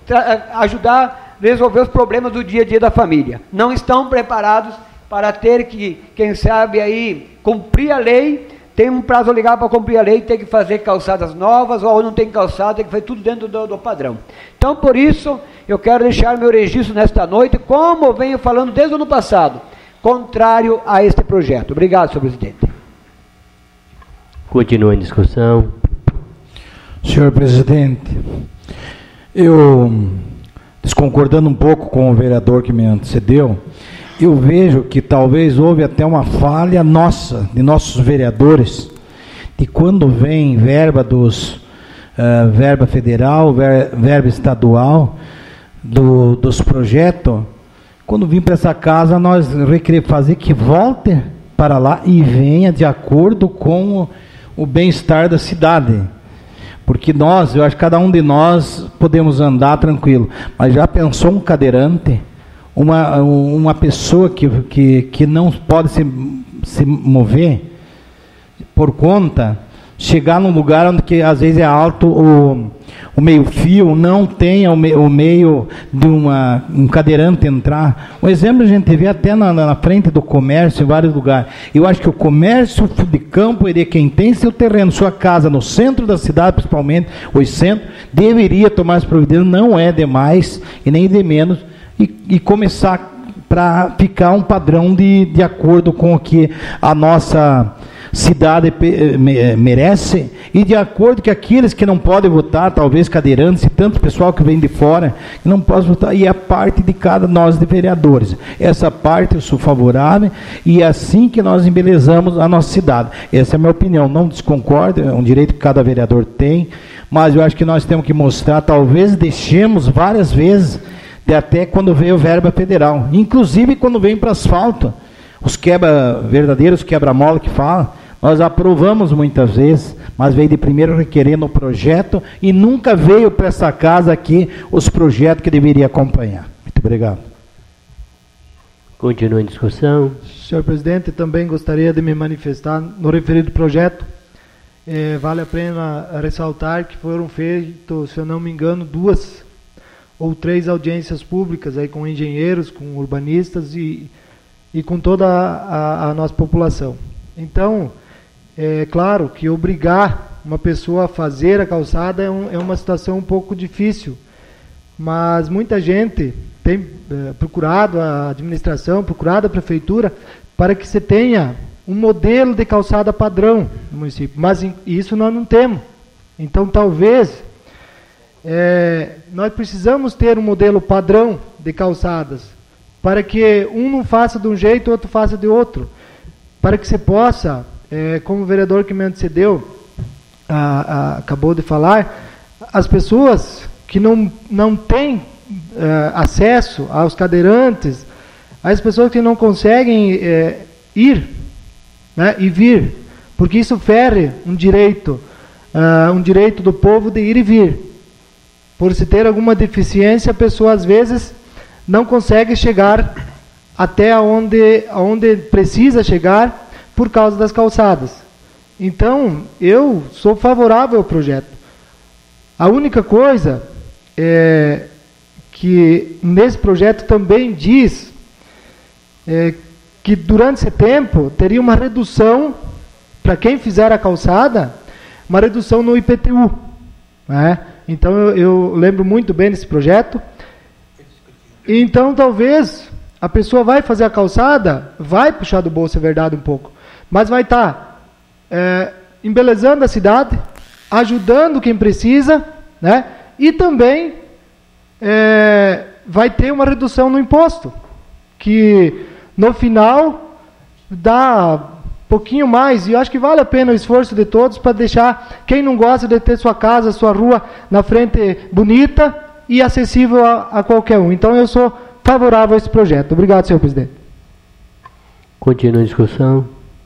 ajudar a resolver os problemas do dia a dia da família. Não estão preparados para ter que, quem sabe aí, cumprir a lei, tem um prazo legal para cumprir a lei, tem que fazer calçadas novas, ou não tem calçada, tem que fazer tudo dentro do, do padrão. Então, por isso, eu quero deixar meu registro nesta noite, como eu venho falando desde o ano passado, contrário a este projeto. Obrigado, senhor presidente. Continua em discussão. Senhor presidente, eu, desconcordando um pouco com o vereador que me antecedeu, eu vejo que talvez houve até uma falha nossa, de nossos vereadores, de quando vem verba dos uh, verba federal, ver, verba estadual, do, dos projetos, quando vim para essa casa, nós queremos fazer que volte para lá e venha de acordo com o, o bem-estar da cidade. Porque nós, eu acho que cada um de nós podemos andar tranquilo. Mas já pensou um cadeirante, uma, uma pessoa que, que, que não pode se, se mover por conta, chegar num lugar onde que, às vezes é alto o, o meio-fio, não tem o, me, o meio de uma, um cadeirante entrar. Um exemplo a gente vê até na, na frente do comércio, em vários lugares. Eu acho que o comércio de campo, ele, quem tem seu terreno, sua casa no centro da cidade, principalmente, o centro, deveria tomar as providências, não é demais e nem de menos, e, e começar para ficar um padrão de, de acordo com o que a nossa cidade merece, e de acordo que aqueles que não podem votar, talvez cadeirantes e tanto pessoal que vem de fora, que não pode votar, e a parte de cada nós de vereadores. Essa parte eu sou favorável, e é assim que nós embelezamos a nossa cidade. Essa é a minha opinião, não desconcordo, é um direito que cada vereador tem, mas eu acho que nós temos que mostrar, talvez deixemos várias vezes, de até quando veio verba federal, inclusive quando vem para asfalto, os quebra verdadeiros quebra-mola que fala, nós aprovamos muitas vezes, mas veio de primeiro requerendo o projeto e nunca veio para essa casa aqui os projetos que deveria acompanhar. Muito obrigado. Continua em discussão. Senhor presidente, também gostaria de me manifestar no referido projeto. É, vale a pena ressaltar que foram feitas, se eu não me engano, duas ou três audiências públicas aí com engenheiros, com urbanistas e e com toda a, a, a nossa população. Então, é claro que obrigar uma pessoa a fazer a calçada é, um, é uma situação um pouco difícil, mas muita gente tem é, procurado a administração, procurado a prefeitura, para que se tenha um modelo de calçada padrão no município, mas isso nós não temos. Então, talvez, é, nós precisamos ter um modelo padrão de calçadas, para que um não faça de um jeito, o outro faça de outro, para que você possa, é, como o vereador que me antecedeu a, a, acabou de falar, as pessoas que não, não têm é, acesso aos cadeirantes, as pessoas que não conseguem é, ir, né, e vir, porque isso fere um direito, uh, um direito do povo de ir e vir. Por se ter alguma deficiência, a pessoa às vezes não consegue chegar até onde, onde precisa chegar por causa das calçadas. Então, eu sou favorável ao projeto. A única coisa é que nesse projeto também diz é, que durante esse tempo teria uma redução, para quem fizer a calçada, uma redução no I P T U. Né? Então, eu, eu lembro muito bem desse projeto. Então, talvez, a pessoa vai fazer a calçada, vai puxar do bolso, é verdade, um pouco, mas vai estar tá, é, embelezando a cidade, ajudando quem precisa, né? E também é, vai ter uma redução no imposto, que no final dá um pouquinho mais, e eu acho que vale a pena o esforço de todos para deixar quem não gosta de ter sua casa, sua rua na frente bonita e acessível a, a qualquer um. Então, eu sou favorável a esse projeto. Obrigado, senhor presidente. Continua a discussão.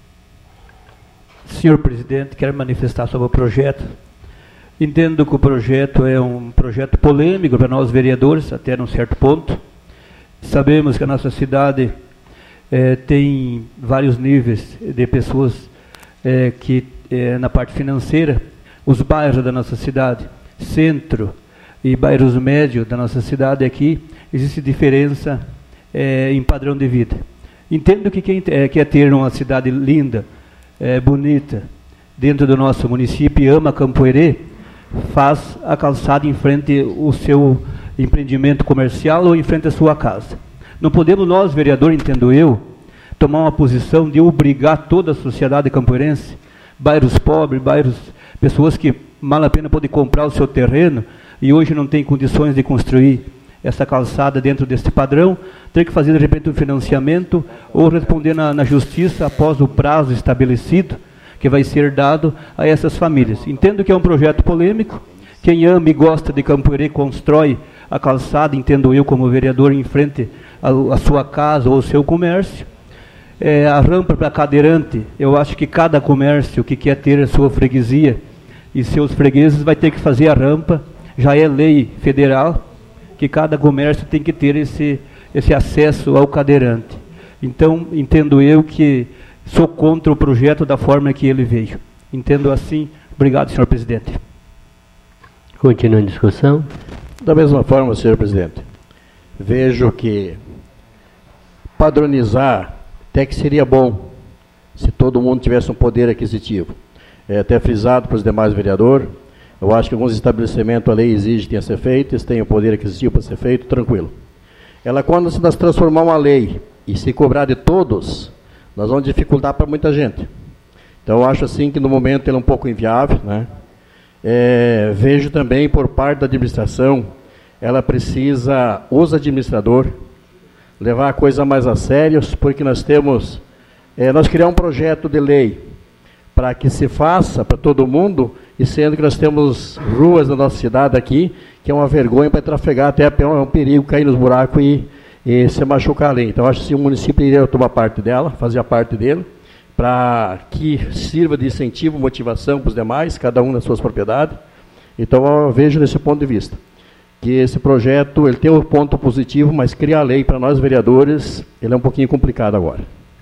Senhor presidente, quero manifestar sobre o projeto. Entendo que o projeto é um projeto polêmico para nós vereadores, até num certo ponto. Sabemos que a nossa cidade eh, tem vários níveis de pessoas eh, que, eh, na parte financeira, os bairros da nossa cidade, centro, e bairros médios da nossa cidade aqui, existe diferença é, em padrão de vida. Entendo que quem é, quer ter uma cidade linda, é, bonita, dentro do nosso município e ama Campo Herê, faz a calçada em frente ao seu empreendimento comercial ou em frente à sua casa. Não podemos nós, vereador, entendo eu, tomar uma posição de obrigar toda a sociedade campoerense, bairros pobres, bairros, pessoas que mal a pena podem comprar o seu terreno, e hoje não tem condições de construir essa calçada dentro desse padrão, ter que fazer de repente um financiamento ou responder na, na justiça após o prazo estabelecido que vai ser dado a essas famílias. Entendo que é um projeto polêmico, Quem ama e gosta de Campo-Herê constrói a calçada, entendo eu como vereador, em frente à sua casa ou ao seu comércio. É, a rampa para cadeirante, eu acho que cada comércio que quer ter a sua freguesia e seus fregueses vai ter que fazer a rampa. Já é lei federal que cada comércio tem que ter esse, esse acesso ao cadeirante. Então, entendo eu que sou contra o projeto da forma que ele veio. Entendo assim. Obrigado, senhor presidente. Continua a discussão. Da mesma forma, senhor presidente, vejo que padronizar até que seria bom se todo mundo tivesse um poder aquisitivo. É até frisado para os demais vereadores, eu acho que alguns estabelecimentos a lei exige que tenha que ser feito, eles têm o poder aquisitivo para ser feito, tranquilo. Ela, quando se nós transformar uma lei e se cobrar de todos, nós vamos dificultar para muita gente. Então, eu acho assim que no momento ele é um pouco inviável, né? É, vejo também por parte da administração, ela precisa, os administradores, levar a coisa mais a sério, porque nós temos, é, nós criamos um projeto de lei para que se faça para todo mundo, e sendo que nós temos ruas na nossa cidade aqui, que é uma vergonha para trafegar, até é um perigo cair nos buracos e, e se machucar ali. Então, acho que se o município iria tomar parte dela, fazer a parte dele, para que sirva de incentivo, motivação para os demais, cada um nas suas propriedades. Então, eu vejo desse ponto de vista que esse projeto ele tem um ponto positivo, mas criar a lei para nós vereadores, ele é um pouquinho complicado agora.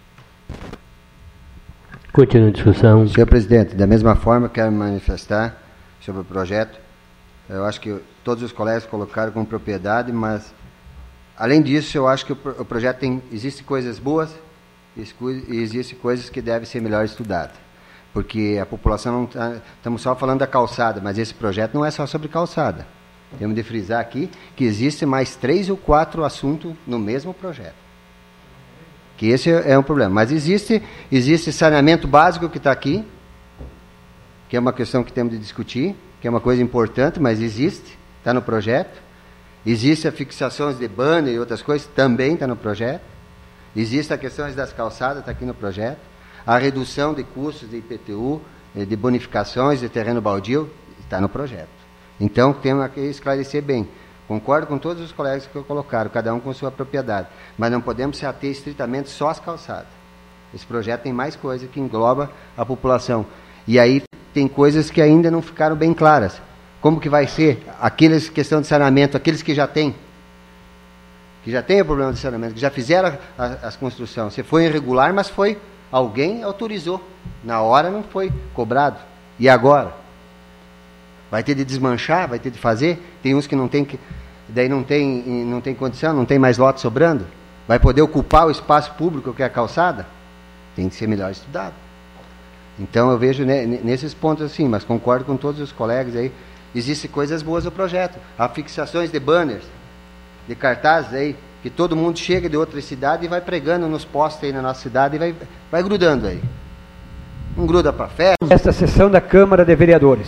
Continua a discussão. Senhor presidente, da mesma forma, quero manifestar sobre o projeto. Eu acho que todos os colegas colocaram com propriedade, mas, além disso, eu acho que o, o projeto tem, existe coisas boas e existe coisas que devem ser melhor estudadas. Porque a população não está... Estamos só falando da calçada, mas esse projeto não é só sobre calçada. Temos de frisar aqui que existem mais três ou quatro assuntos no mesmo projeto. Que esse é um problema. Mas existe, existe saneamento básico que está aqui, que é uma questão que temos de discutir, que é uma coisa importante, mas existe, está no projeto. Existe a fixações de banner e outras coisas, também está no projeto. Existe a questão das calçadas, está aqui no projeto. A redução de custos de I P T U, de bonificações de terreno baldio, está no projeto. Então, temos que esclarecer bem. Concordo com todos os colegas que colocaram, cada um com sua propriedade. Mas não podemos se ater estritamente só às calçadas. Esse projeto tem mais coisa que engloba a população. E aí tem coisas que ainda não ficaram bem claras. Como que vai ser aqueles questão de saneamento, aqueles que já têm, que já têm o problema de saneamento, que já fizeram a, a, as construções. Você foi irregular, mas foi, alguém autorizou. Na hora não foi cobrado. E agora? Vai ter de desmanchar, vai ter de fazer. Tem uns que não tem, que, daí não tem, não tem condição, não tem mais lote sobrando. Vai poder ocupar o espaço público que é a calçada? Tem que ser melhor estudado. Então eu vejo né, nesses pontos assim, mas concordo com todos os colegas aí. Existem coisas boas no projeto. Há fixações de banners, de cartazes aí, que todo mundo chega de outra cidade e vai pregando nos postes aí na nossa cidade e vai, vai grudando aí. Um gruda para festa. Esta sessão da Câmara de Vereadores.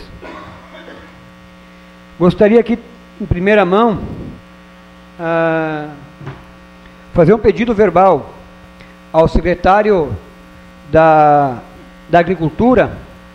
Gostaria aqui, em primeira mão, ah, fazer um pedido verbal ao secretário da, da Agricultura,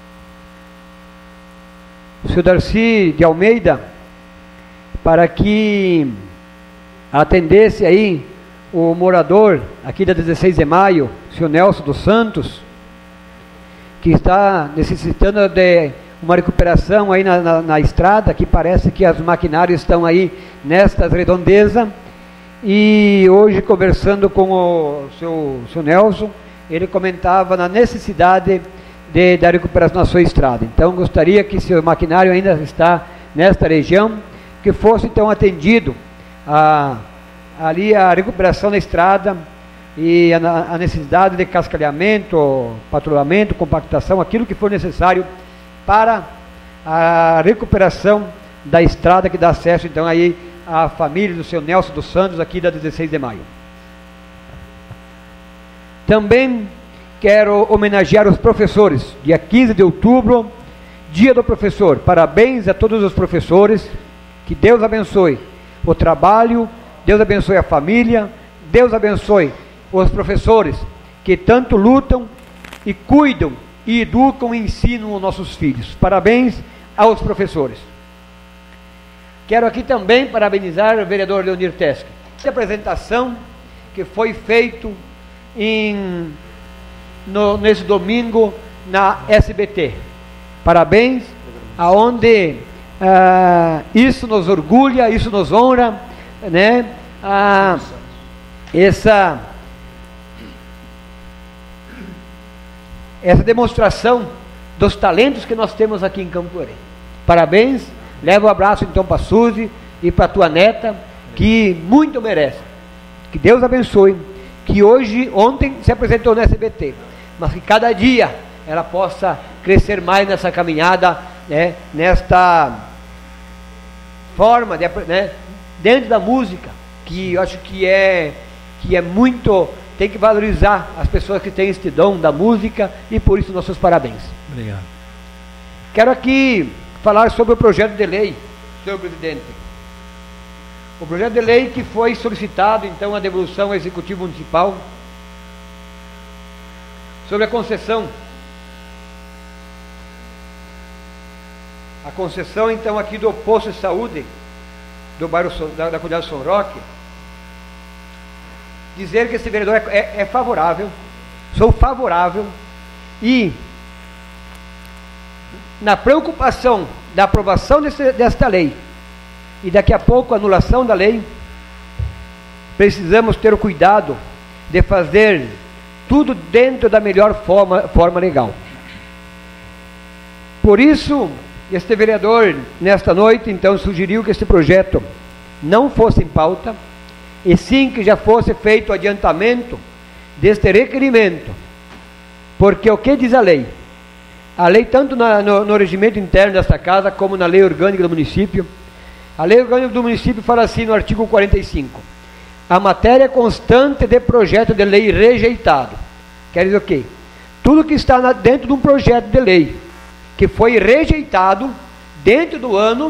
o senhor Darcy de Almeida, para que atendesse aí o morador aqui da dezesseis de maio, o senhor Nelson dos Santos, que está necessitando de uma recuperação aí na, na, na estrada, que parece que os maquinários estão aí nestas redondezas. E hoje, conversando com o seu, o seu Nelson, ele comentava na necessidade de, da recuperação da sua estrada. Então, gostaria que, se o maquinário ainda está nesta região, que fosse então atendido a, ali a recuperação da estrada e a, a necessidade de cascalhamento, patrulhamento, compactação, aquilo que for necessário para a recuperação da estrada que dá acesso então aí à família do seu Nelson dos Santos aqui da dezesseis de maio. Também quero homenagear os professores, dia quinze de outubro, dia do professor. Parabéns a todos os professores, que Deus abençoe o trabalho, Deus abençoe a família, Deus abençoe os professores que tanto lutam e cuidam e educam e ensinam os nossos filhos. Parabéns aos professores. quero aqui também parabenizar o vereador Leonir Teschi. Essa apresentação que foi feita em, no, nesse domingo na S B T. Parabéns, aonde ah, isso nos orgulha, isso nos honra, né? Ah, essa, essa demonstração dos talentos que nós temos aqui em Campo Mourão. Parabéns, leva um abraço então para a Suzy e para a tua neta, que muito merece. Que Deus abençoe, que hoje, ontem se apresentou na S B T, mas que cada dia ela possa crescer mais nessa caminhada, né, nesta forma, de, né, dentro da música, que eu acho que é, que é muito, tem que valorizar as pessoas que têm este dom da música, e por isso nossos parabéns. Obrigado. Quero aqui falar sobre o projeto de lei, senhor presidente. O projeto de lei que foi solicitado, então, a devolução ao Executivo Municipal sobre a concessão. A concessão, então, aqui do posto de saúde do bairro da, da comunidade São Roque. Dizer que esse vereador é, é, é favorável, sou favorável, e na preocupação da aprovação desse, desta lei, e daqui a pouco a anulação da lei, precisamos ter o cuidado de fazer tudo dentro da melhor forma, forma legal. Por isso, este vereador, nesta noite, então, sugeriu que este projeto não fosse em pauta, e sim que já fosse feito o adiantamento deste requerimento. Porque o que diz a lei? A lei, tanto na, no, no regimento interno desta casa, como na lei orgânica do município, a lei orgânica do município fala assim no artigo quarenta e cinco: a matéria constante de projeto de lei rejeitado. Quer dizer o quê? Tudo que está na, dentro de um projeto de lei que foi rejeitado dentro do ano,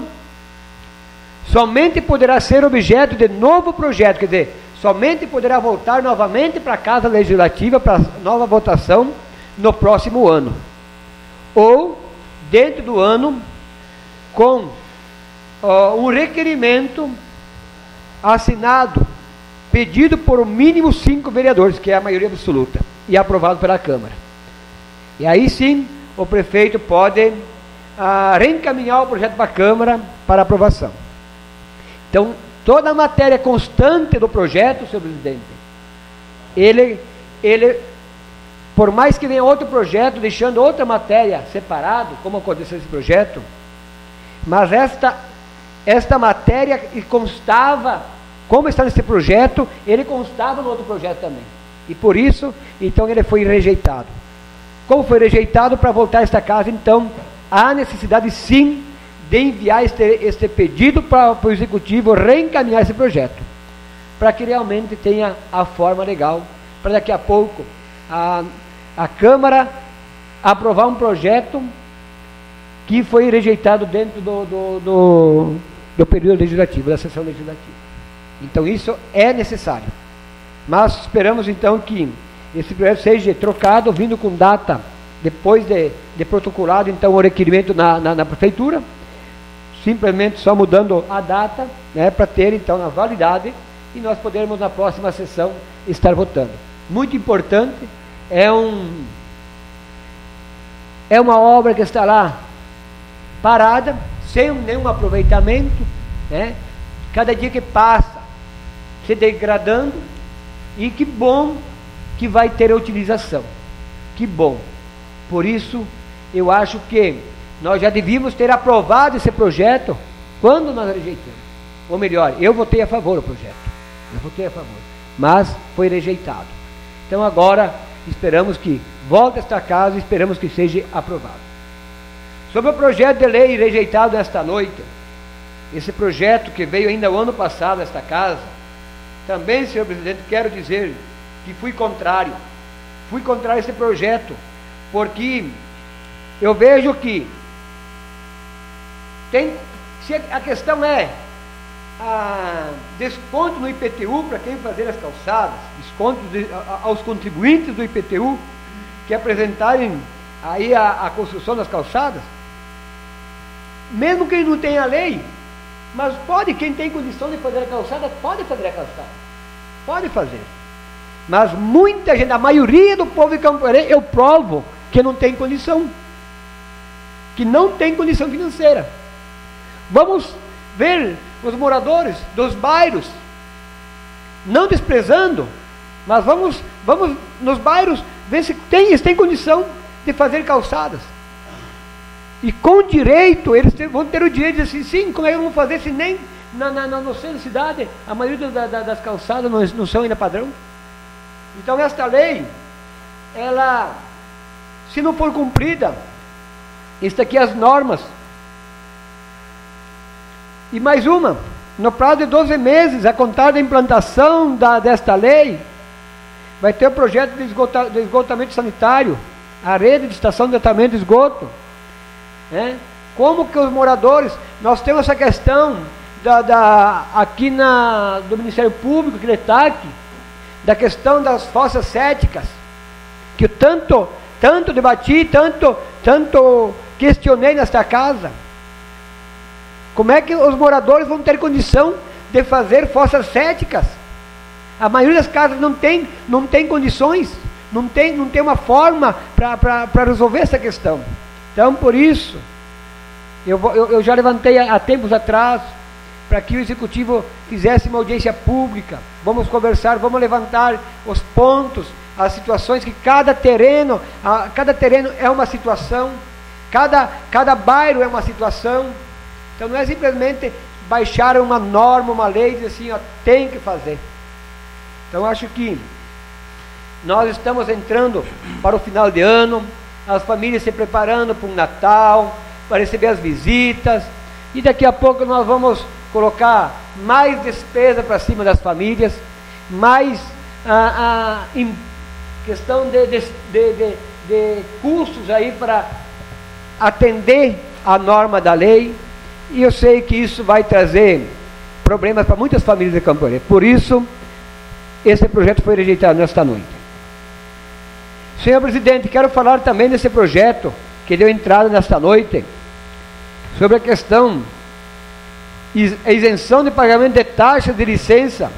somente poderá ser objeto de novo projeto, quer dizer, somente poderá voltar novamente para a Casa Legislativa para nova votação no próximo ano. Ou, dentro do ano, com ó, um requerimento assinado, pedido por o mínimo cinco vereadores, que é a maioria absoluta, e aprovado pela Câmara. E aí sim, o prefeito pode ah, reencaminhar o projeto para a Câmara para aprovação. Então, toda a matéria constante do projeto, senhor presidente, ele, ele, por mais que venha outro projeto, deixando outra matéria separado, como aconteceu esse projeto, mas esta, esta matéria que constava, como está nesse projeto, ele constava no outro projeto também. E por isso, então, ele foi rejeitado. Como foi rejeitado, para voltar a esta casa, então, há necessidade sim de enviar este, este pedido para, para o Executivo reencaminhar esse projeto, para que realmente tenha a forma legal, para daqui a pouco a, a Câmara aprovar um projeto que foi rejeitado dentro do, do, do, do período legislativo, da sessão legislativa. Então isso é necessário. Mas esperamos então que esse projeto seja trocado, vindo com data, depois de, de protocolado então o requerimento na, na, na Prefeitura, simplesmente só mudando a data, né, para ter então a validade, e nós podermos na próxima sessão estar votando. Muito importante, é um é uma obra que está lá parada, sem nenhum aproveitamento, né, cada dia que passa se degradando, e que bom que vai ter a utilização, que bom. Por isso eu acho que nós já devíamos ter aprovado esse projeto quando nós rejeitamos. Ou melhor, eu votei a favor do projeto. Eu votei a favor. Mas foi rejeitado. Então agora esperamos que volte a esta casa e esperamos que seja aprovado. Sobre o projeto de lei rejeitado esta noite, esse projeto que veio ainda o ano passado a esta casa, também, senhor presidente, quero dizer que fui contrário. Fui contrário a esse projeto, porque eu vejo que tem, se a questão é a desconto no I P T U para quem fazer as calçadas, desconto de, a, aos contribuintes do I P T U que apresentarem aí a, a construção das calçadas, mesmo que não tenha lei, Mas pode, quem tem condição de fazer a calçada, pode fazer a calçada. Pode fazer. Mas muita gente, a maioria do povo de Campo Herê, eu provo que não tem condição. Que não tem condição financeira. Vamos ver os moradores dos bairros, não desprezando, mas vamos, vamos nos bairros ver se tem, eles têm condição de fazer calçadas. E com direito, eles ter, vão ter o direito de dizer assim, sim, como é que vão fazer se nem na, na, no centro da cidade, a maioria da, da, das calçadas não, não são ainda padrão. Então esta lei, ela, se não for cumprida, está aqui as normas. E mais uma, no prazo de doze meses, a contar da implantação da, desta lei, vai ter o projeto de, esgota, de esgotamento sanitário, a rede de estação de tratamento de esgoto. Né? Como que os moradores, nós temos essa questão da, da, aqui na, do Ministério Público, que destaque, da questão das fossas céticas, que eu tanto, tanto debati, tanto, tanto questionei nesta casa. Como é que os moradores vão ter condição de fazer fossas céticas? A maioria das casas não tem, não tem condições, não tem, não tem uma forma para resolver essa questão. Então, por isso, eu, eu, eu já levantei há, há tempos atrás, para que o Executivo fizesse uma audiência pública. Vamos conversar, vamos levantar os pontos, as situações que cada terreno, a, cada terreno é uma situação, cada, cada bairro é uma situação. Então não é simplesmente baixar uma norma, uma lei e dizer assim, ó, tem que fazer. Então acho que nós estamos entrando para o final de ano, as famílias se preparando para o Natal, para receber as visitas, e daqui a pouco nós vamos colocar mais despesa para cima das famílias, mais ah, ah, em questão de, de, de, de, de custos aí para atender a norma da lei. E eu sei que isso vai trazer problemas para muitas famílias de Campo Herê. Por isso, esse projeto foi rejeitado nesta noite. Senhor presidente, quero falar também desse projeto que deu entrada nesta noite, sobre a questão a isenção de pagamento de taxas de licença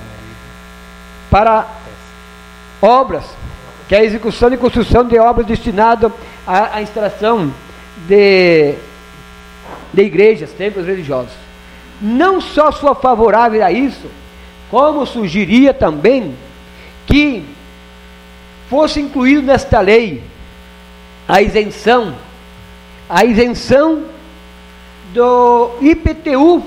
para obras, que é a execução de construção de obras destinadas à, à instalação de de igrejas, templos religiosos. Não só sou favorável a isso, como sugeria também que fosse incluído nesta lei a isenção, a isenção do I P T U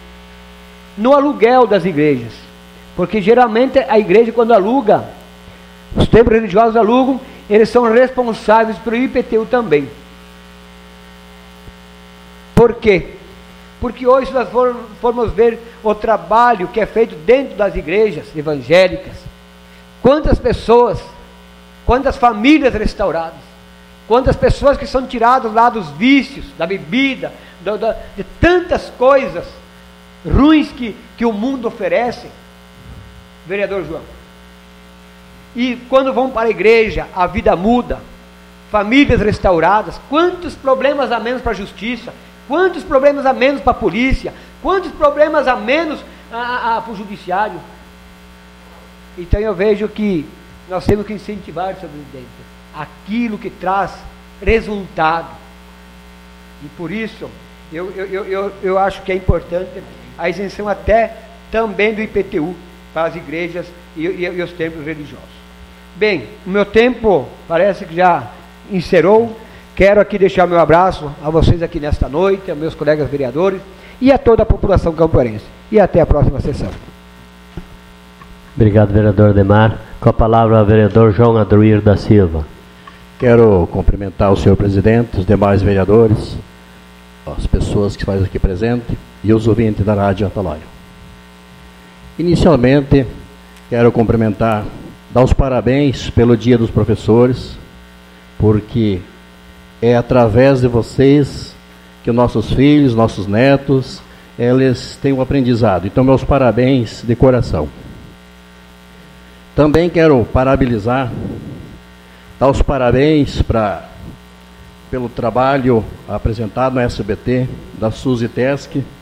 no aluguel das igrejas, porque geralmente a igreja, quando aluga, os templos religiosos alugam, eles são responsáveis pelo I P T U também. Por quê? Porque hoje, se nós formos ver o trabalho que é feito dentro das igrejas evangélicas, quantas pessoas, quantas famílias restauradas, quantas pessoas que são tiradas lá dos vícios, da bebida, do, do, de tantas coisas ruins que, que o mundo oferece, vereador João. E quando vão para a igreja, a vida muda, famílias restauradas, quantos problemas a menos para a justiça, quantos problemas a menos para a polícia, quantos problemas a menos para o judiciário. Então eu vejo que nós temos que incentivar, senhor presidente, aquilo que traz resultado. E por isso, eu, eu, eu, eu, eu acho que é importante a isenção até também do I P T U para as igrejas e, e, e os templos religiosos. Bem, o meu tempo parece que já encerrou. Quero aqui deixar meu abraço a vocês aqui nesta noite, a meus colegas vereadores e a toda a população campoerense. E até a próxima sessão. Obrigado, vereador Ademar. Com a palavra, o vereador João Adruir da Silva. Quero cumprimentar o senhor presidente, os demais vereadores, as pessoas que fazem aqui presente e os ouvintes da Rádio Atalaia. Inicialmente, quero cumprimentar, dar os parabéns pelo Dia dos Professores, porque é através de vocês que nossos filhos, nossos netos, eles têm um aprendizado. Então, meus parabéns de coração. Também quero parabenizar, dar os parabéns pra, pelo trabalho apresentado no S B T, da Suzy Teske,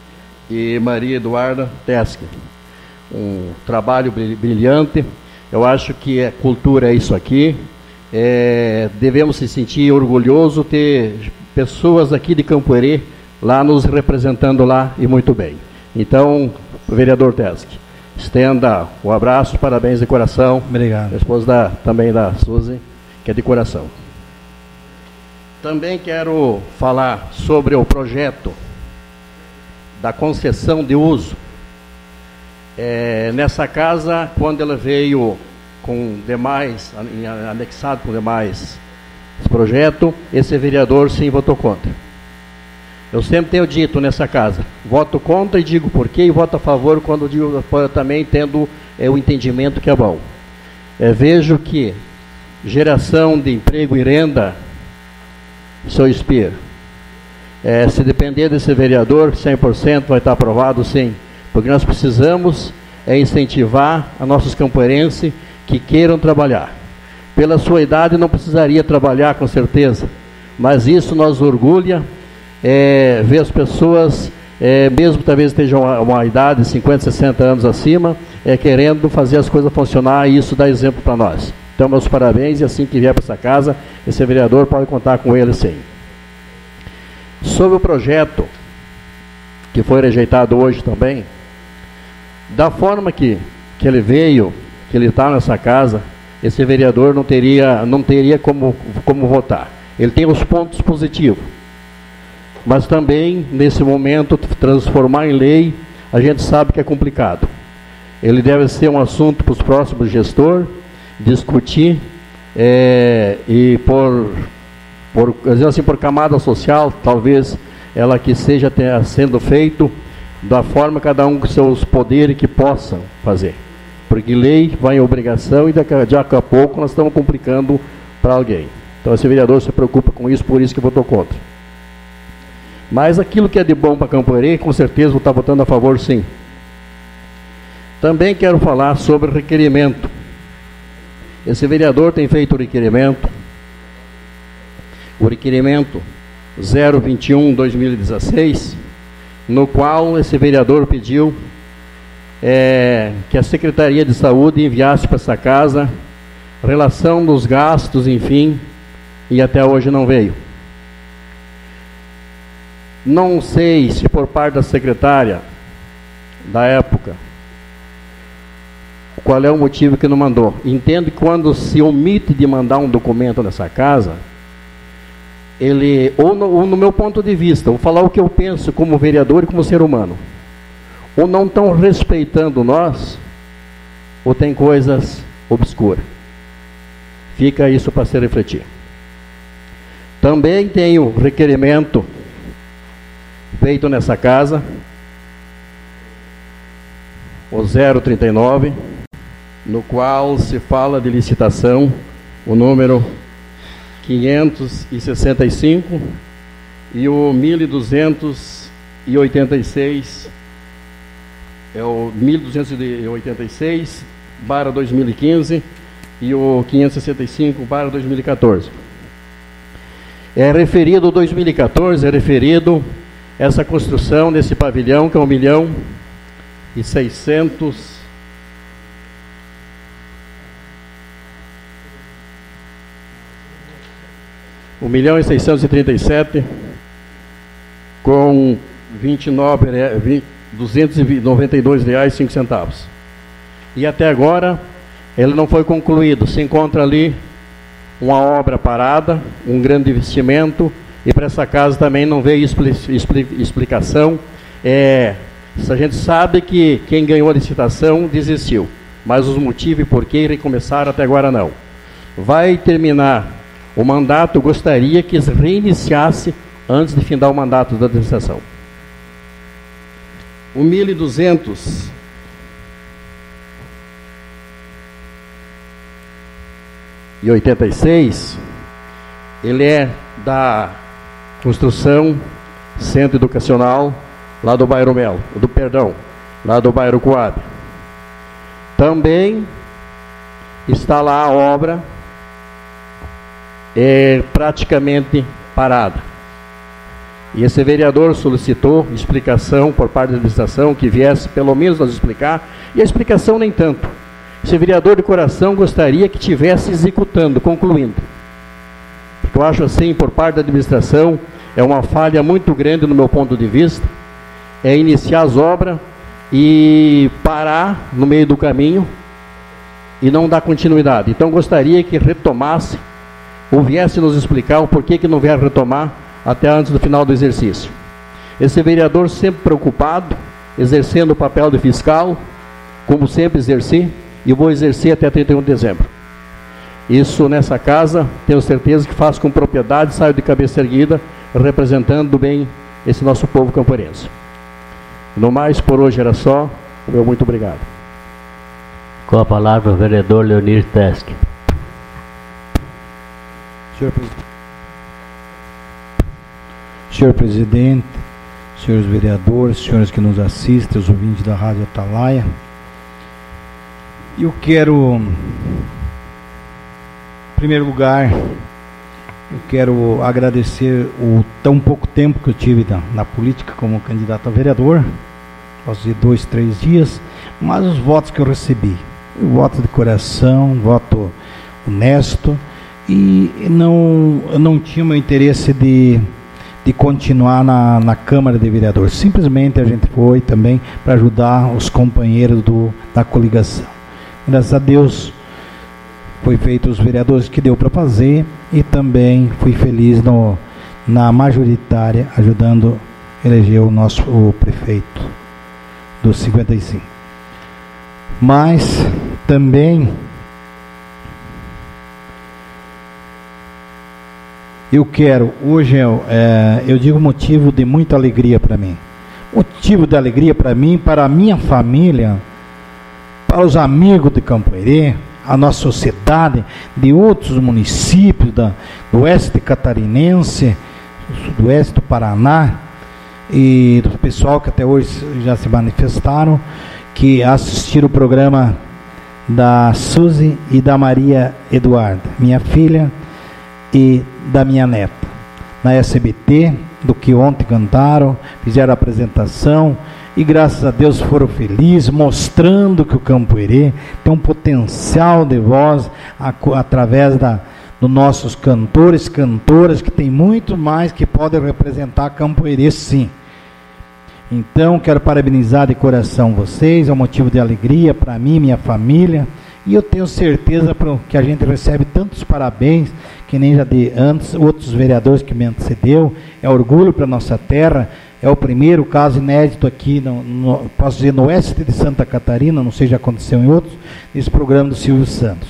e Maria Eduarda Teske. Um trabalho brilhante. Eu acho que a cultura é isso aqui. É, devemos se sentir orgulhosos ter pessoas aqui de Campo-Herê lá nos representando lá, e muito bem. Então, vereador Teske, estenda o abraço, parabéns de coração. Obrigado. Depois da, também da Suzy, que é de coração. Também quero falar sobre o projeto da concessão de uso. É, nessa casa, quando ela veio com demais, anexado com demais projeto, esse vereador sim votou contra. Eu sempre tenho dito nessa casa, voto contra e digo por quê, e voto a favor quando digo também tendo é, o entendimento que é bom. É, vejo que geração de emprego e renda, seu Espírito, é, se depender desse vereador, cem por cento vai estar aprovado, sim. Porque nós precisamos é, incentivar a nossos campoerenses que queiram trabalhar. Pela sua idade não precisaria trabalhar, com certeza, mas isso nos orgulha, é, ver as pessoas, é, mesmo talvez estejam uma, uma idade de cinquenta, sessenta anos acima, é, querendo fazer as coisas funcionar, e isso dá exemplo para nós. Então, meus parabéns, e assim que vier para essa casa, esse vereador pode contar com ele, sim. Sobre o projeto, que foi rejeitado hoje também, da forma que, que ele veio, que ele está nessa casa, esse vereador não teria, não teria como, como votar. Ele tem os pontos positivos, mas também, nesse momento, transformar em lei, a gente sabe que é complicado. Ele deve ser um assunto para os próximos gestores, discutir, é, e por, por, assim, por camada social, talvez ela que seja tenha, sendo feito da forma cada um com seus poderes que possam fazer. Porque lei vai em obrigação, e daqui, daqui a pouco nós estamos complicando para alguém. Então esse vereador se preocupa com isso, por isso que votou contra. Mas aquilo que é de bom para Campo-Herê, com certeza vou estar votando a favor, sim. Também quero falar sobre requerimento. Esse vereador tem feito o requerimento, o requerimento zero vinte e um barra dois mil e dezesseis, no qual esse vereador pediu é, que a Secretaria de Saúde enviasse para essa casa relação dos gastos, enfim, e até hoje não veio. Não sei se por parte da secretária da época, qual é o motivo que não mandou. Entendo que quando se omite de mandar um documento nessa casa, ele, ou no, ou no meu ponto de vista, vou falar o que eu penso como vereador e como ser humano, ou não estão respeitando nós, ou tem coisas obscuras. Fica isso para se refletir. Também tem o requerimento feito nessa casa, o zero trinta e nove, no qual se fala de licitação, o número quinhentos e sessenta e cinco e o mil duzentos e oitenta e seis, é o mil duzentos e oitenta e seis barra dois mil e quinze e o quinhentos e sessenta e cinco barra dois mil e quatorze. É referido, dois mil e quatorze, é referido essa construção desse pavilhão, que é um milhão e seiscentos um milhão e seiscentos e trinta e sete com vinte e nove, duzentos e noventa e dois reais e cinco centavos. E até agora ele não foi concluído. Se encontra ali uma obra parada, um grande investimento, e para essa casa também não veio expli expli explicação. É, a gente sabe que quem ganhou a licitação desistiu, mas os motivos e porquê recomeçaram até agora não. Vai terminar o mandato, gostaria que reiniciasse antes de findar o mandato da administração. O mil e duzentos e oitenta e seis, ele é da construção Centro Educacional lá do bairro Melo, do perdão, lá do bairro Coab. Também está lá a obra é praticamente parada. E esse vereador solicitou explicação por parte da administração, que viesse pelo menos nos explicar, e a explicação nem tanto. Esse vereador de coração gostaria que tivesse executando, concluindo. Porque eu acho assim, por parte da administração, é uma falha muito grande no meu ponto de vista, é iniciar as obras e parar no meio do caminho e não dar continuidade. Então gostaria que retomasse, ou viesse nos explicar o porquê que não vier retomar até antes do final do exercício. Esse vereador sempre preocupado, exercendo o papel de fiscal, como sempre exerci, e vou exercer até trinta e um de dezembro. Isso nessa casa, tenho certeza que faço com propriedade, saio de cabeça erguida, representando bem esse nosso povo camporense. No mais, por hoje era só. Meu muito obrigado. Com a palavra o vereador Leonir Teske. Senhor presidente, senhor presidente, senhores vereadores, senhores que nos assistem, os ouvintes da Rádio Atalaia, eu quero, em primeiro lugar, eu quero agradecer o tão pouco tempo que eu tive na, na política como candidato a vereador, posso dizer dois, três dias, mas os votos que eu recebi, o voto de coração, voto honesto, e não, eu não tinha o meu interesse de, de continuar na, na Câmara de Vereadores. Simplesmente a gente foi também para ajudar os companheiros do, da coligação. Graças a Deus foi feito os vereadores que deu para fazer e também fui feliz no, na majoritária, ajudando a eleger o nosso o prefeito dos cinquenta e cinco. Mas também eu quero, hoje é, eu digo motivo de muita alegria para mim. Motivo de alegria para mim, para a minha família, para os amigos de Campo Herê, a nossa sociedade, de outros municípios da, do oeste catarinense, do sudoeste do Paraná, e do pessoal que até hoje já se manifestaram, que assistiram o programa da Suzy e da Maria Eduarda, minha filha, e da minha neta, na S B T, do que ontem cantaram, fizeram a apresentação, e graças a Deus foram felizes, mostrando que o Campo Herê tem um potencial de voz a, através da, dos nossos cantores, cantoras, que tem muito mais que podem representar Campo Herê, sim. Então, quero parabenizar de coração vocês, é um motivo de alegria para mim e minha família, e eu tenho certeza que a gente recebe tantos parabéns, que nem já de antes, outros vereadores que me antecedeu, é orgulho para a nossa terra, é o primeiro caso inédito aqui, no, no, posso dizer, no oeste de Santa Catarina, não sei se já aconteceu em outros, nesse programa do Silvio Santos.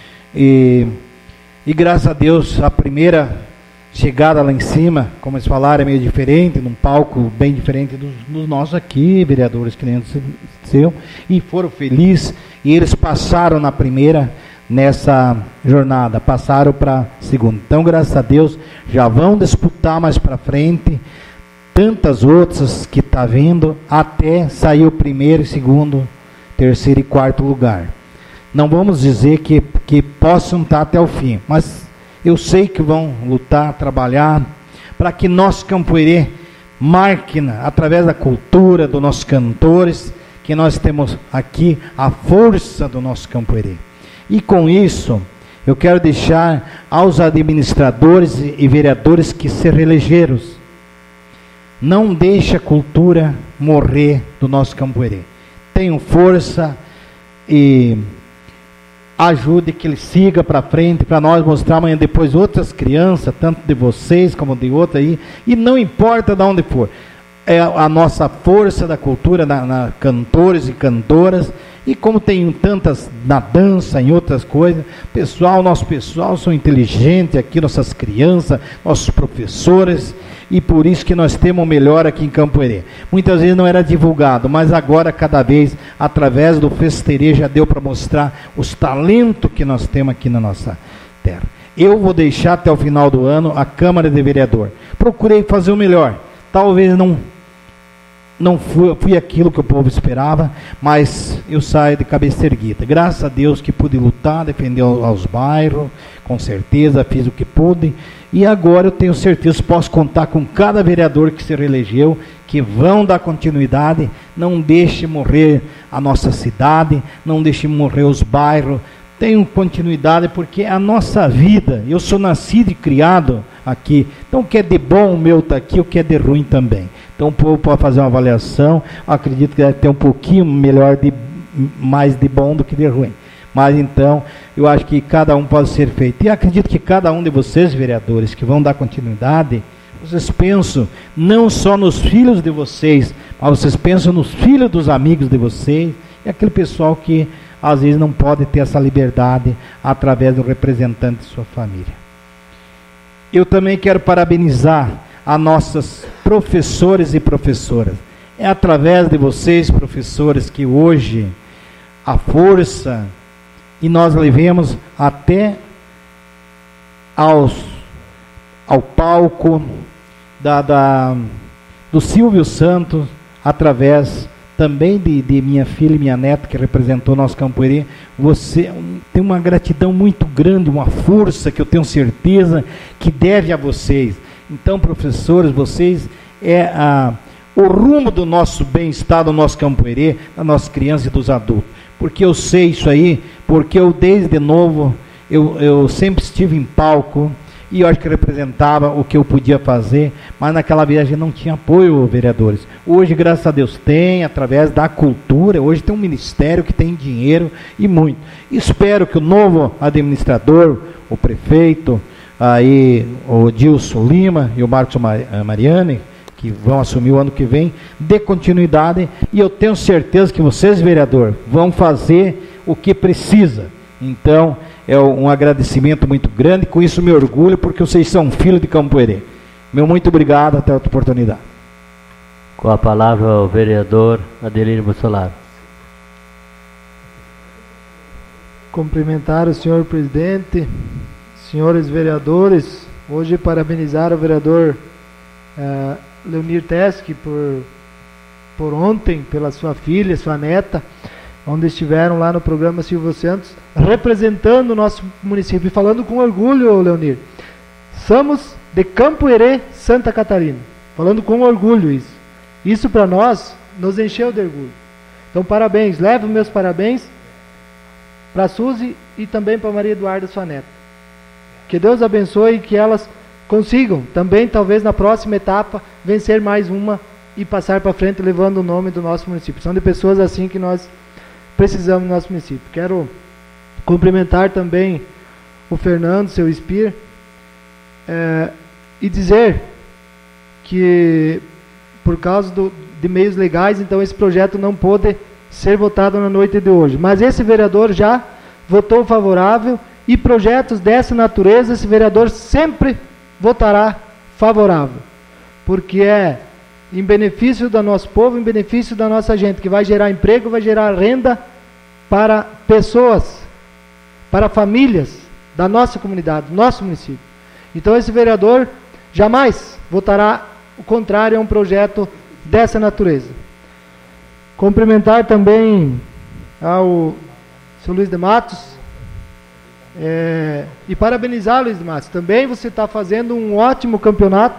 E, e graças a Deus, a primeira chegada lá em cima, como eles falaram, é meio diferente, num palco bem diferente dos, dos nossos aqui, vereadores que nem seu, e foram felizes, e eles passaram na primeira, nessa jornada, passaram para a segunda. Então, graças a Deus, já vão disputar mais para frente, tantas outras que está vindo, até sair o primeiro, segundo, terceiro e quarto lugar. Não vamos dizer que, que possam estar até o fim, mas eu sei que vão lutar, trabalhar, para que nosso Campo Herê marque, através da cultura, dos nossos cantores, que nós temos aqui a força do nosso Campo Herê. E com isso, eu quero deixar aos administradores e vereadores que se reelegeram, não deixe a cultura morrer do nosso Campo Herê. Tenham força e ajude que ele siga para frente, para nós mostrar amanhã depois outras crianças, tanto de vocês como de outras aí, e não importa de onde for, é a nossa força da cultura, na, na cantores e cantoras, e como tem tantas na dança, em outras coisas, pessoal, nosso pessoal são inteligentes aqui, nossas crianças, nossos professores, e por isso que nós temos o melhor aqui em Campo Herê. Muitas vezes não era divulgado, mas agora cada vez, através do Festerê, já deu para mostrar os talentos que nós temos aqui na nossa terra. Eu vou deixar até o final do ano a Câmara de Vereador. Procurei fazer o melhor, talvez não não fui, fui aquilo que o povo esperava, mas eu saio de cabeça erguida. Graças a Deus que pude lutar, defender aos bairros, com certeza fiz o que pude, e agora eu tenho certeza, posso contar com cada vereador que se reelegeu, que vão dar continuidade. Não deixe morrer a nossa cidade, não deixe morrer os bairros, tenham continuidade, porque é a nossa vida. Eu sou nascido e criado aqui, então o que é de bom o meu está aqui, o que é de ruim também. Então o povo pode fazer uma avaliação, acredito que deve ter um pouquinho melhor, de, mais de bom do que de ruim. Mas então, eu acho que cada um pode ser feito. E acredito que cada um de vocês, vereadores, que vão dar continuidade, vocês pensam não só nos filhos de vocês, mas vocês pensam nos filhos dos amigos de vocês, e aquele pessoal que às vezes não pode ter essa liberdade através do representante de sua família. Eu também quero parabenizar a nossos professores e professoras. É através de vocês, professores, que hoje a força, e nós levemos até aos, ao palco da, da, do Silvio Santos, através também de, de minha filha e minha neta, que representou nosso Campo Herê. Você tem uma gratidão muito grande, uma força que eu tenho certeza que deve a vocês. Então, professores, vocês é a, o rumo do nosso bem-estar, do nosso Campo Herê, das nossas crianças e dos adultos. Porque eu sei isso aí, porque eu desde novo, eu, eu sempre estive em palco, e eu acho que representava o que eu podia fazer, mas naquela viagem não tinha apoio, vereadores. Hoje, graças a Deus, tem, através da cultura, hoje tem um ministério que tem dinheiro e muito. Espero que o novo administrador, o prefeito, aí, o Dilson Lima e o Marcos Mariani, que vão assumir o ano que vem, dê continuidade, e eu tenho certeza que vocês, vereador, vão fazer o que precisa. Então, é um agradecimento muito grande, com isso me orgulho, porque vocês são filhos de Campo Herê. Meu muito obrigado, até outra oportunidade. Com a palavra o vereador Adelino Bussolaro. Cumprimentar o senhor presidente, senhores vereadores, hoje parabenizar o vereador uh, Leonir Teske por, por ontem, pela sua filha, sua neta, onde estiveram lá no programa Silvio Santos, representando o nosso município, e falando com orgulho, Leonir. Somos de Campo Herê, Santa Catarina. Falando com orgulho isso. Isso para nós, nos encheu de orgulho. Então, parabéns. Levo meus parabéns para a Suzy e também para a Maria Eduarda, sua neta. Que Deus abençoe e que elas consigam também, talvez na próxima etapa, vencer mais uma e passar para frente levando o nome do nosso município. São de pessoas assim que nós precisamos no nosso município. Quero cumprimentar também o Fernando, seu Espir, é, e dizer que por causa do, de meios legais, então esse projeto não pôde ser votado na noite de hoje. Mas esse vereador já votou favorável, e projetos dessa natureza esse vereador sempre votará favorável, porque é em benefício do nosso povo, em benefício da nossa gente, que vai gerar emprego, vai gerar renda para pessoas, para famílias da nossa comunidade, do nosso município. Então esse vereador jamais votará o contrário a um projeto dessa natureza. Cumprimentar também ao seu Luiz de Matos, é, e parabenizar, Luiz de Matos. Também você está fazendo um ótimo campeonato,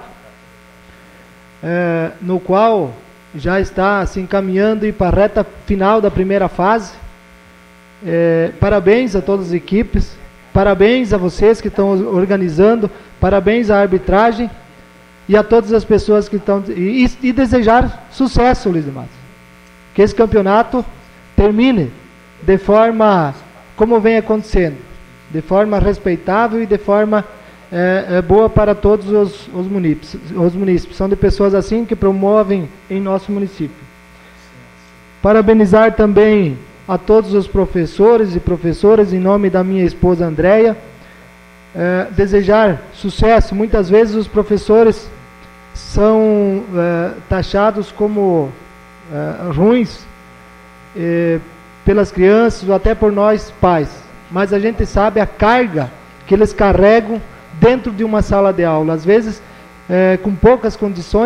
é, no qual já está se encaminhando para a reta final da primeira fase. É, parabéns a todas as equipes, parabéns a vocês que estão organizando, parabéns à arbitragem e a todas as pessoas que estão... E, e desejar sucesso, Luiz de Matos. Que esse campeonato termine de forma como vem acontecendo, de forma respeitável e de forma é, é, boa para todos os, os, munícipes, os munícipes. São de pessoas assim que promovem em nosso município. Parabenizar também a todos os professores e professoras, em nome da minha esposa Andréia. É, desejar sucesso. Muitas vezes os professores são é, taxados como é, ruins é, pelas crianças ou até por nós pais, mas a gente sabe a carga que eles carregam dentro de uma sala de aula, às vezes é, com poucas condições,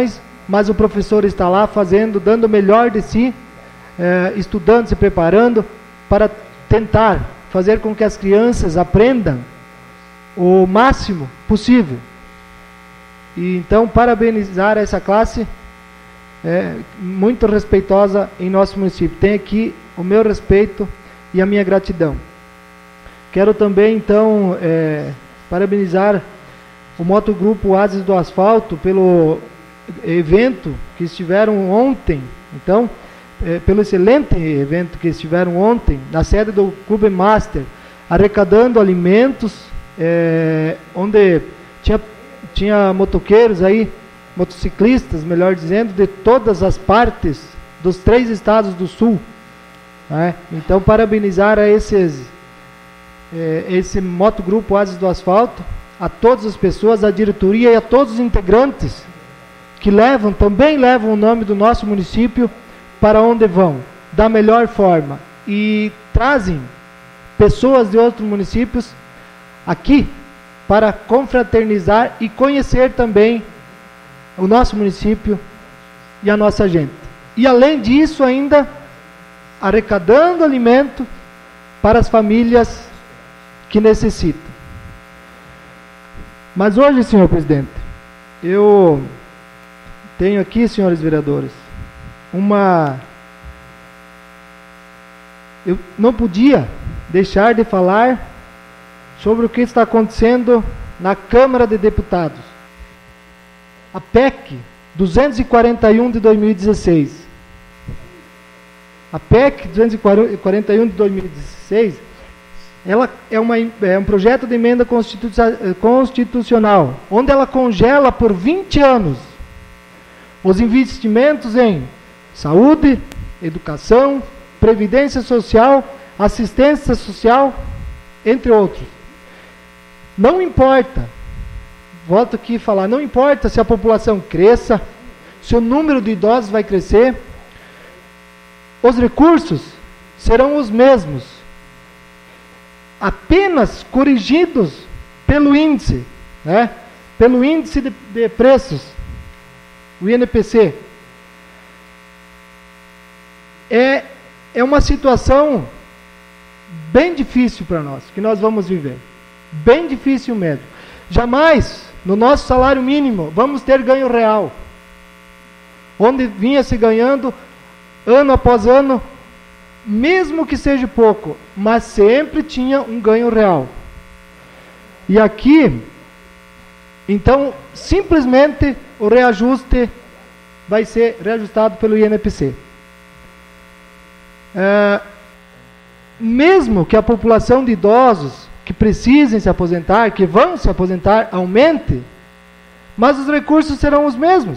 mas o professor está lá fazendo, dando o melhor de si, é, estudando, se preparando para tentar fazer com que as crianças aprendam o máximo possível. E então, parabenizar essa classe, é, muito respeitosa em nosso município. Tem aqui o meu respeito e a minha gratidão. Quero também, então, é, parabenizar o Motogrupo Oásis do Asfalto pelo evento que estiveram ontem, então, é, pelo excelente evento que estiveram ontem, na sede do Clube Master, arrecadando alimentos, é, onde tinha, tinha motoqueiros aí, motociclistas, melhor dizendo, de todas as partes dos três estados do sul, né? Então, parabenizar a esses, é, esse Motogrupo Oásis do Asfalto, a todas as pessoas, a diretoria e a todos os integrantes que levam, também levam o nome do nosso município para onde vão, da melhor forma, e trazem pessoas de outros municípios aqui para confraternizar e conhecer também o nosso município e a nossa gente. E além disso ainda, arrecadando alimento para as famílias que necessitam. Mas hoje, senhor presidente, eu tenho aqui, senhores vereadores, uma... Eu não podia deixar de falar sobre o que está acontecendo na Câmara de Deputados. A P E C duzentos e quarenta e um de dois mil e dezesseis. A P E C duzentos e quarenta e um de dois mil e dezesseis, ela é, uma, é um projeto de emenda constitucional, onde ela congela por vinte anos os investimentos em saúde, educação, previdência social, assistência social, entre outros. Não importa, volto aqui a falar, não importa se a população cresça, se o número de idosos vai crescer, os recursos serão os mesmos, apenas corrigidos pelo índice, né? Pelo índice de, de preços, o I N P C. É, é uma situação bem difícil para nós, que nós vamos viver. Bem difícil mesmo. Jamais, no nosso salário mínimo, vamos ter ganho real. Onde vinha se ganhando, ano após ano, mesmo que seja pouco, mas sempre tinha um ganho real. E aqui, então, simplesmente o reajuste vai ser reajustado pelo I N P C. É, mesmo que a população de idosos que precisem se aposentar, que vão se aposentar, aumente, mas os recursos serão os mesmos.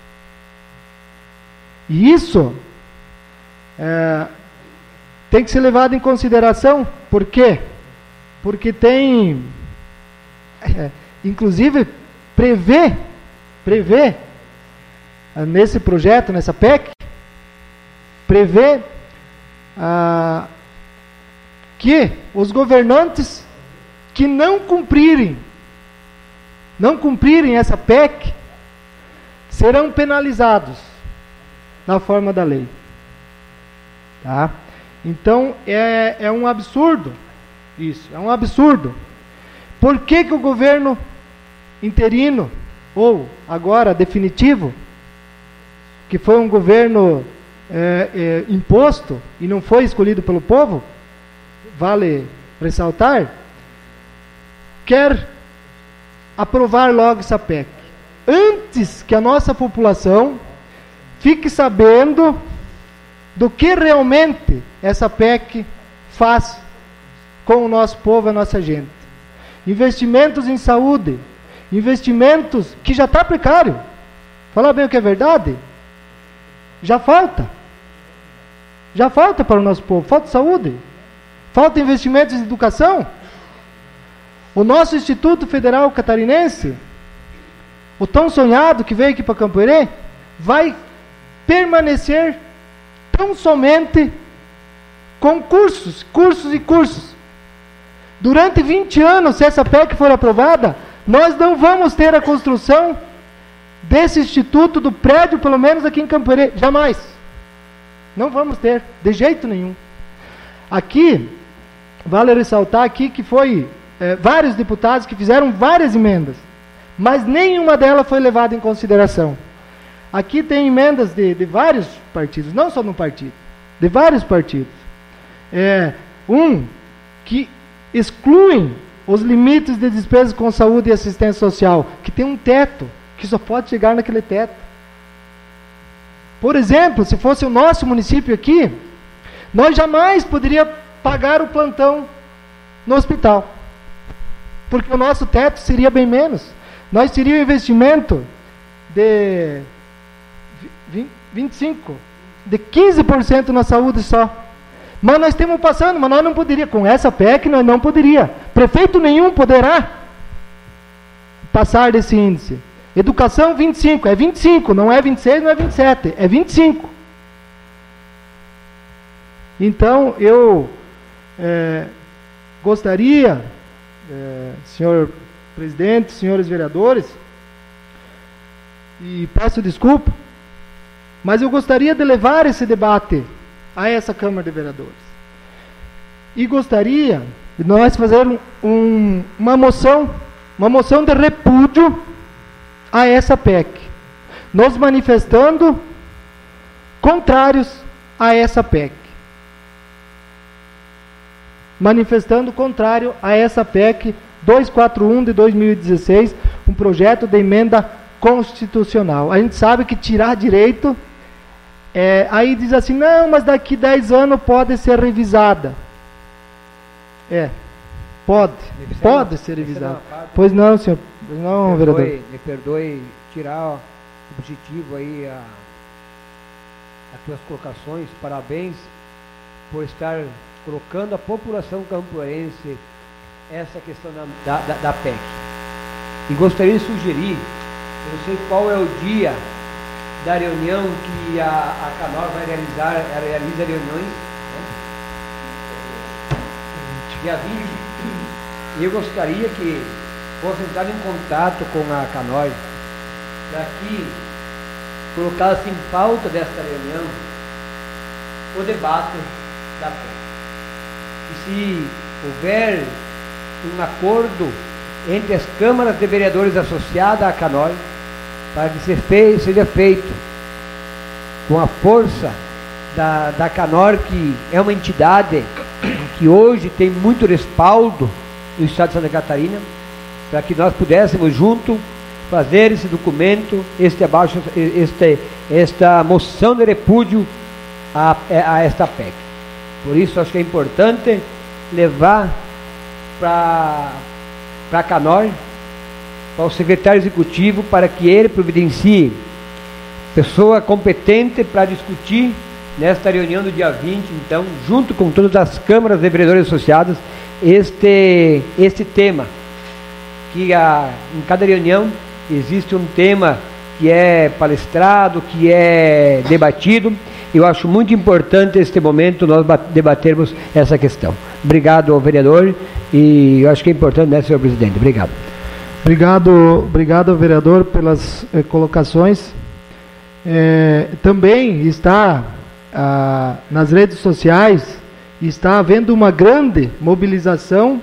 E isso é, tem que ser levado em consideração. Por quê? Porque tem, é, inclusive, prevê, prevê, nesse projeto, nessa P E C, prevê ah, que os governantes que não cumprirem, não cumprirem essa P E C, serão penalizados na forma da lei. Tá? Então, é, é um absurdo isso, é um absurdo. Por que que o governo interino, ou agora definitivo, que foi um governo é, é, imposto e não foi escolhido pelo povo, vale ressaltar, quer aprovar logo essa P E C, antes que a nossa população fique sabendo do que realmente essa P E C faz com o nosso povo e a nossa gente. Investimentos em saúde, investimentos que já está precário. Falar bem o que é verdade, já falta. Já falta para o nosso povo, falta saúde, falta investimentos em educação. O nosso Instituto Federal Catarinense, o tão sonhado que veio aqui para Campo Herê, vai permanecer tão somente com cursos, cursos e cursos. Durante vinte anos, se essa P E C for aprovada, nós não vamos ter a construção desse instituto, do prédio, pelo menos aqui em Campo Herê. Jamais. Não vamos ter, de jeito nenhum. Aqui, vale ressaltar aqui que foi é, vários deputados que fizeram várias emendas, mas nenhuma delas foi levada em consideração. Aqui tem emendas de, de vários partidos, não só no partido, de vários partidos. É, um, que excluem os limites de despesas com saúde e assistência social, que tem um teto, que só pode chegar naquele teto. Por exemplo, se fosse o nosso município aqui, nós jamais poderíamos pagar o plantão no hospital, porque o nosso teto seria bem menos. Nós teríamos um investimento de vinte e cinco por cento, de quinze por cento na saúde só. Mas nós estamos passando, mas nós não poderíamos, com essa P E C nós não poderíamos. Prefeito nenhum poderá passar desse índice. Educação vinte e cinco, é vinte e cinco, não é vinte e seis, não é vinte e sete, é vinte e cinco. Então, eu é, gostaria, é, senhor presidente, senhores vereadores, e peço desculpa, mas eu gostaria de levar esse debate a essa Câmara de Vereadores. E gostaria de nós fazermos um, uma moção, uma moção de repúdio a essa P E C, nos manifestando contrários a essa P E C. Manifestando contrário a essa P E C duzentos e quarenta e um de dois mil e dezesseis, um projeto de emenda constitucional. A gente sabe que tirar direito, é, aí diz assim, não, mas daqui dez anos pode ser revisada. É, pode, pode ser revisada. Pois não, senhor, pois não, me vereador. Perdoe, me perdoe tirar o positivo aí a, as tuas colocações, parabéns por estar colocando a população campoense essa questão da, da, da P E C. E gostaria de sugerir, eu não sei qual é o dia da reunião que a, a Canor vai realizar, ela realiza reuniões, né? Dia vinte. E eu gostaria que fosse entrar em contato com a Canor para que colocasse em pauta desta reunião o debate da P E C. E se houver um acordo entre as câmaras de vereadores associadas à Canor, para que seja feito, seja feito com a força da, da Canor, que é uma entidade que hoje tem muito respaldo no estado de Santa Catarina, para que nós pudéssemos junto fazer esse documento, este abaixo, este, esta moção de repúdio a, a esta P E C. Por isso acho que é importante levar para a Canor, para o secretário executivo, para que ele providencie pessoa competente para discutir nesta reunião do dia vinte, então, junto com todas as câmaras de vereadores associadas, este, este tema, que a, em cada reunião existe um tema que é palestrado, que é debatido. Eu acho muito importante neste momento nós debatermos essa questão. Obrigado ao vereador, e eu acho que é importante, né, senhor presidente? Obrigado. Obrigado, obrigado ao vereador pelas eh, colocações. É, também está ah, nas redes sociais, está havendo uma grande mobilização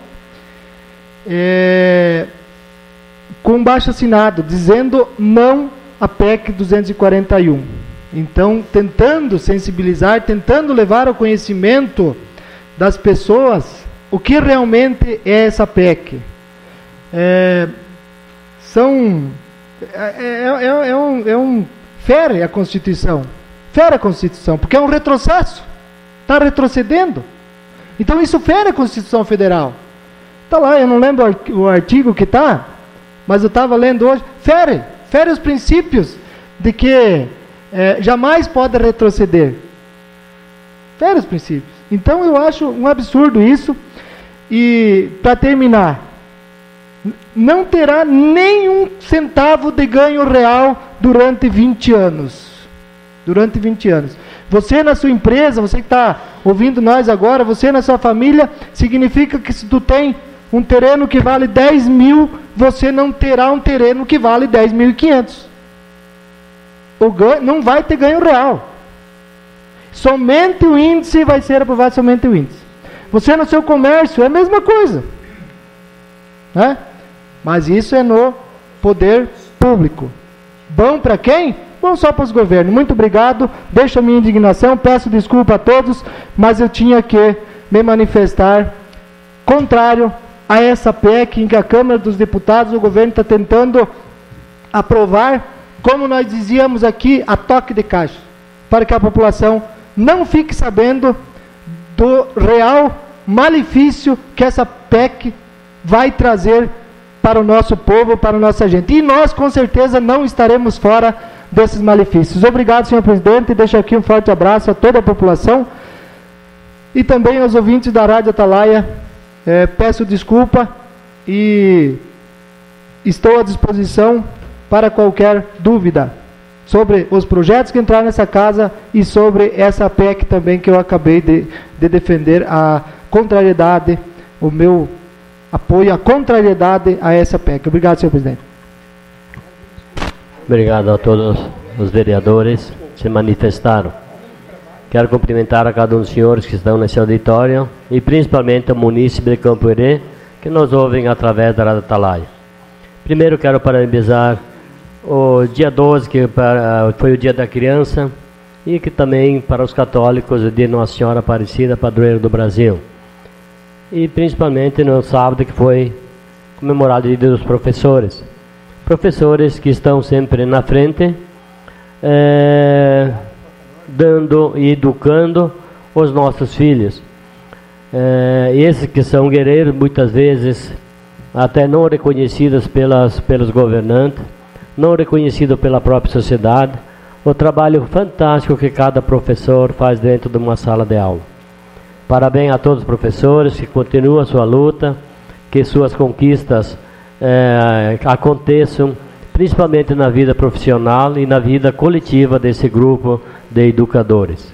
é, com baixo assinado, dizendo não à P E C duzentos e quarenta e um. Então, tentando sensibilizar, tentando levar ao conhecimento das pessoas o que realmente é essa P E C. É, são, é, é, é, um, é um fere a Constituição, fere a Constituição, porque é um retrocesso, está retrocedendo. Então isso fere a Constituição Federal. Está lá, eu não lembro o artigo que está, mas eu estava lendo hoje, fere, fere os princípios de que é, jamais pode retroceder. Fere os princípios. Então eu acho um absurdo isso. E para terminar, não terá nenhum centavo de ganho real durante vinte anos. Durante vinte anos. Você na sua empresa, você que está ouvindo nós agora, você na sua família, significa que se tu tem um terreno que vale dez mil, você não terá um terreno que vale dez mil e quinhentos. o ganho, não vai ter ganho real. Somente o índice vai ser aprovado, somente o índice. Você no seu comércio é a mesma coisa, né? Mas isso é no poder público. Bom para quem? Bom só para os governos. Muito obrigado, deixo a minha indignação, peço desculpa a todos, mas eu tinha que me manifestar contrário a essa P E C em que a Câmara dos Deputados, o governo está tentando aprovar, como nós dizíamos aqui, a toque de caixa, para que a população não fique sabendo do real malefício que essa P E C vai trazer para o nosso povo, para a nossa gente. E nós, com certeza, não estaremos fora desses malefícios. Obrigado, senhor presidente. Deixo aqui um forte abraço a toda a população e também aos ouvintes da Rádio Atalaia. É, peço desculpa e estou à disposição para qualquer dúvida sobre os projetos que entraram nessa casa e sobre essa P E C também que eu acabei de, de defender a contrariedade, o meu apoio à contrariedade a essa P E C. Obrigado, senhor presidente. Obrigado a todos os vereadores que se manifestaram. Quero cumprimentar a cada um dos senhores que estão nesse auditório e principalmente o munícipe de Campo Herê, que nos ouvem através da Rádio Atalaia. Primeiro quero parabenizar o dia doze, que foi o dia da criança, e que também para os católicos o dia de Nossa Senhora Aparecida, padroeira do Brasil. E principalmente no sábado, que foi comemorado o dia dos professores. Professores que estão sempre na frente, é, dando e educando os nossos filhos. É, esses que são guerreiros, muitas vezes até não reconhecidos pelas, pelos governantes, não reconhecido pela própria sociedade, o trabalho fantástico que cada professor faz dentro de uma sala de aula. Parabéns a todos os professores, que continuam a sua luta, que suas conquistas é, aconteçam, principalmente na vida profissional e na vida coletiva desse grupo de educadores.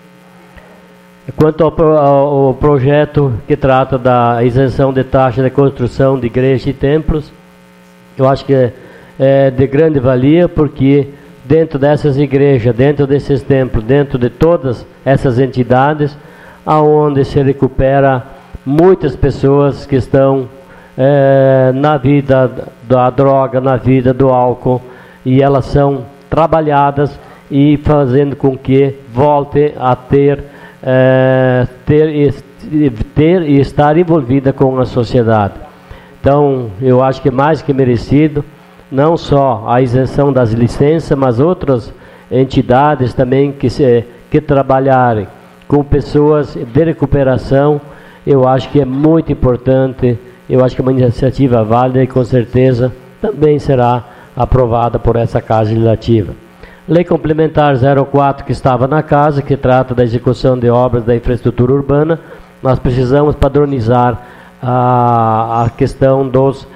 Quanto ao, ao, ao projeto que trata da isenção de taxa de construção de igrejas e templos, eu acho que é, é de grande valia, porque dentro dessas igrejas, dentro desses templos, dentro de todas essas entidades, aonde se recupera muitas pessoas que estão é, na vida da droga, na vida do álcool, e elas são trabalhadas e fazendo com que volte a ter, é, ter, ter e estar envolvida com a sociedade. Então, eu acho que é mais que merecido, não só a isenção das licenças, mas outras entidades também que, se, que trabalharem com pessoas de recuperação. Eu acho que é muito importante, eu acho que é uma iniciativa válida e com certeza também será aprovada por essa Casa Legislativa. Lei Complementar zero quatro, que estava na Casa, que trata da execução de obras da infraestrutura urbana, nós precisamos padronizar a, a questão dos,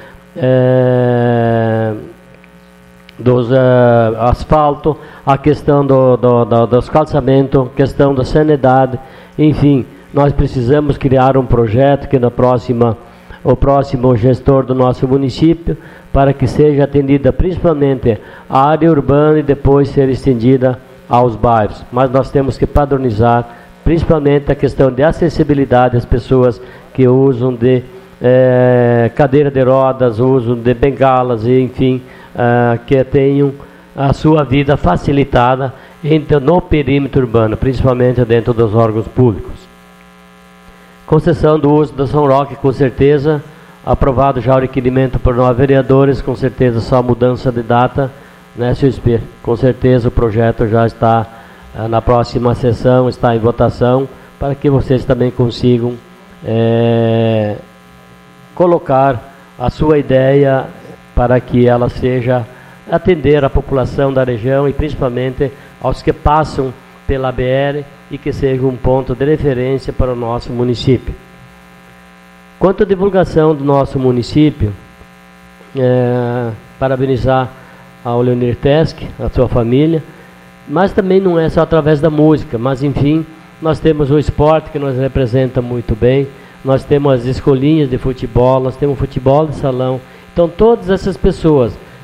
é, dos é, asfalto, a questão do, do, do, dos calçamentos, questão da sanidade, enfim, nós precisamos criar um projeto que na próxima, o próximo gestor do nosso município, para que seja atendida principalmente a área urbana e depois ser estendida aos bairros. Mas nós temos que padronizar principalmente a questão de acessibilidade às pessoas que usam de é, cadeira de rodas, usam de bengalas, e enfim, é, que tenham a sua vida facilitada então, no perímetro urbano, principalmente dentro dos órgãos públicos. Concessão do uso da São Roque, com certeza, aprovado já o requerimento por nós vereadores, com certeza só mudança de data, né, senhor Espírito? Com certeza o projeto já está ah, na próxima sessão, está em votação, para que vocês também consigam é, colocar a sua ideia para que ela seja atender a população da região e principalmente aos que passam pela B R e que seja um ponto de referência para o nosso município. Quanto à divulgação do nosso município, é, parabenizar ao Leonir Tesk, a sua família, mas também não é só através da música, mas enfim, nós temos o esporte que nos representa muito bem, nós temos as escolinhas de futebol, nós temos futebol de salão, então todas essas pessoas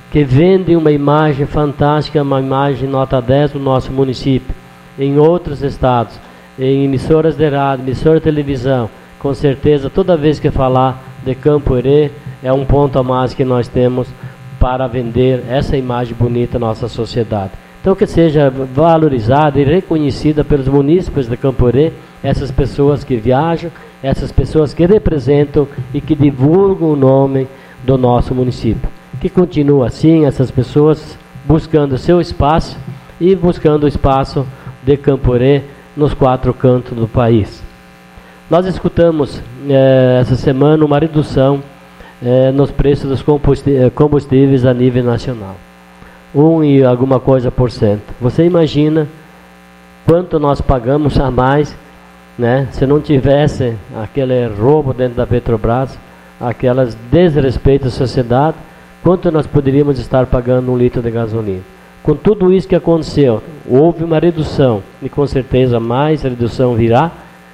que vendem uma imagem fantástica, uma imagem nota dez do nosso município, em outros estados, em emissoras de rádio, emissora de televisão. Com certeza, toda vez que falar de Campo Herê, é um ponto a mais que nós temos para vender essa imagem bonita da nossa sociedade. Então, que seja valorizada e reconhecida pelos munícipes de Campo Herê, essas pessoas que viajam, essas pessoas que representam e que divulgam o nome do nosso município. Que continua assim, essas pessoas buscando seu espaço e buscando o espaço de Campo Herê nos quatro cantos do país. Nós escutamos eh, essa semana uma redução eh, nos preços dos combustíveis a nível nacional. Um e alguma coisa por cento. Você imagina quanto nós pagamos a mais, né, se não tivesse aquele roubo dentro da Petrobras, aquelas desrespeitos à sociedade, quanto nós poderíamos estar pagando um litro de gasolina. Com tudo isso que aconteceu, houve uma redução, e com certeza mais redução virá,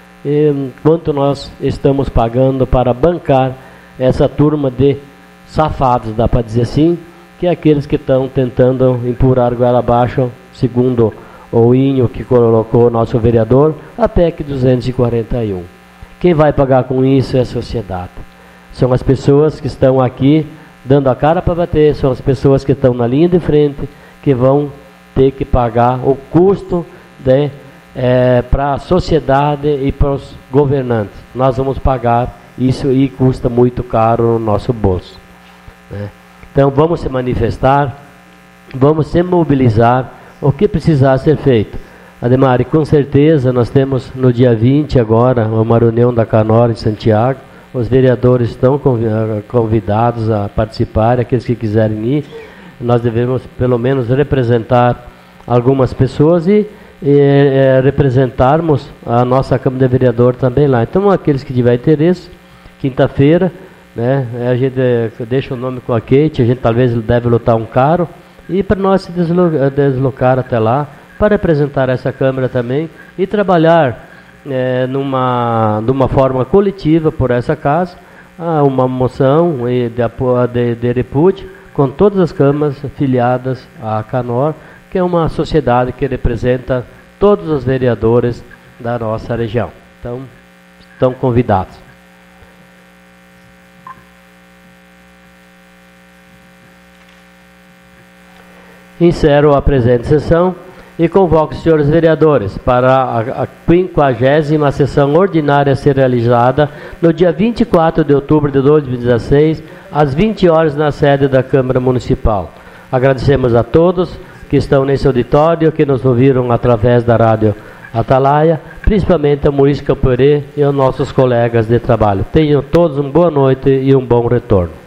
e quanto nós estamos pagando para bancar essa turma de safados, dá para dizer assim, que é aqueles que estão tentando empurrar goela abaixo, segundo o Inho que colocou nosso vereador, a P E C duzentos e quarenta e um. Quem vai pagar com isso é a sociedade. São as pessoas que estão aqui dando a cara para bater, são as pessoas que estão na linha de frente, que vão ter que pagar o custo de, é, para a sociedade e para os governantes. Nós vamos pagar isso e custa muito caro no nosso bolso, né? Então vamos se manifestar, vamos se mobilizar, o que precisar ser feito. Ademar, e com certeza nós temos no dia vinte agora uma reunião da Canor em Santiago, os vereadores estão convidados a participar, aqueles que quiserem ir. Nós devemos pelo menos representar algumas pessoas e, e é, representarmos a nossa Câmara de Vereador também lá. Então aqueles que tiverem interesse, quinta-feira, né, a gente deixa o nome com a Kate, a gente talvez deve lotar um carro, e para nós se deslocar, deslocar até lá, para representar essa Câmara também, e trabalhar é, numa, numa forma coletiva por essa casa, uma moção de, de, de repúdio, com todas as câmaras filiadas à Canor, que é uma sociedade que representa todos os vereadores da nossa região. Então, estão convidados. Encerro a presente sessão e convoco os senhores vereadores para a quinquagésima sessão ordinária a ser realizada no dia vinte e quatro de outubro de dois mil e dezesseis, às vinte horas, na sede da Câmara Municipal. Agradecemos a todos que estão nesse auditório, que nos ouviram através da Rádio Atalaia, principalmente a Maurício Campo Herê e aos nossos colegas de trabalho. Tenham todos uma boa noite e um bom retorno.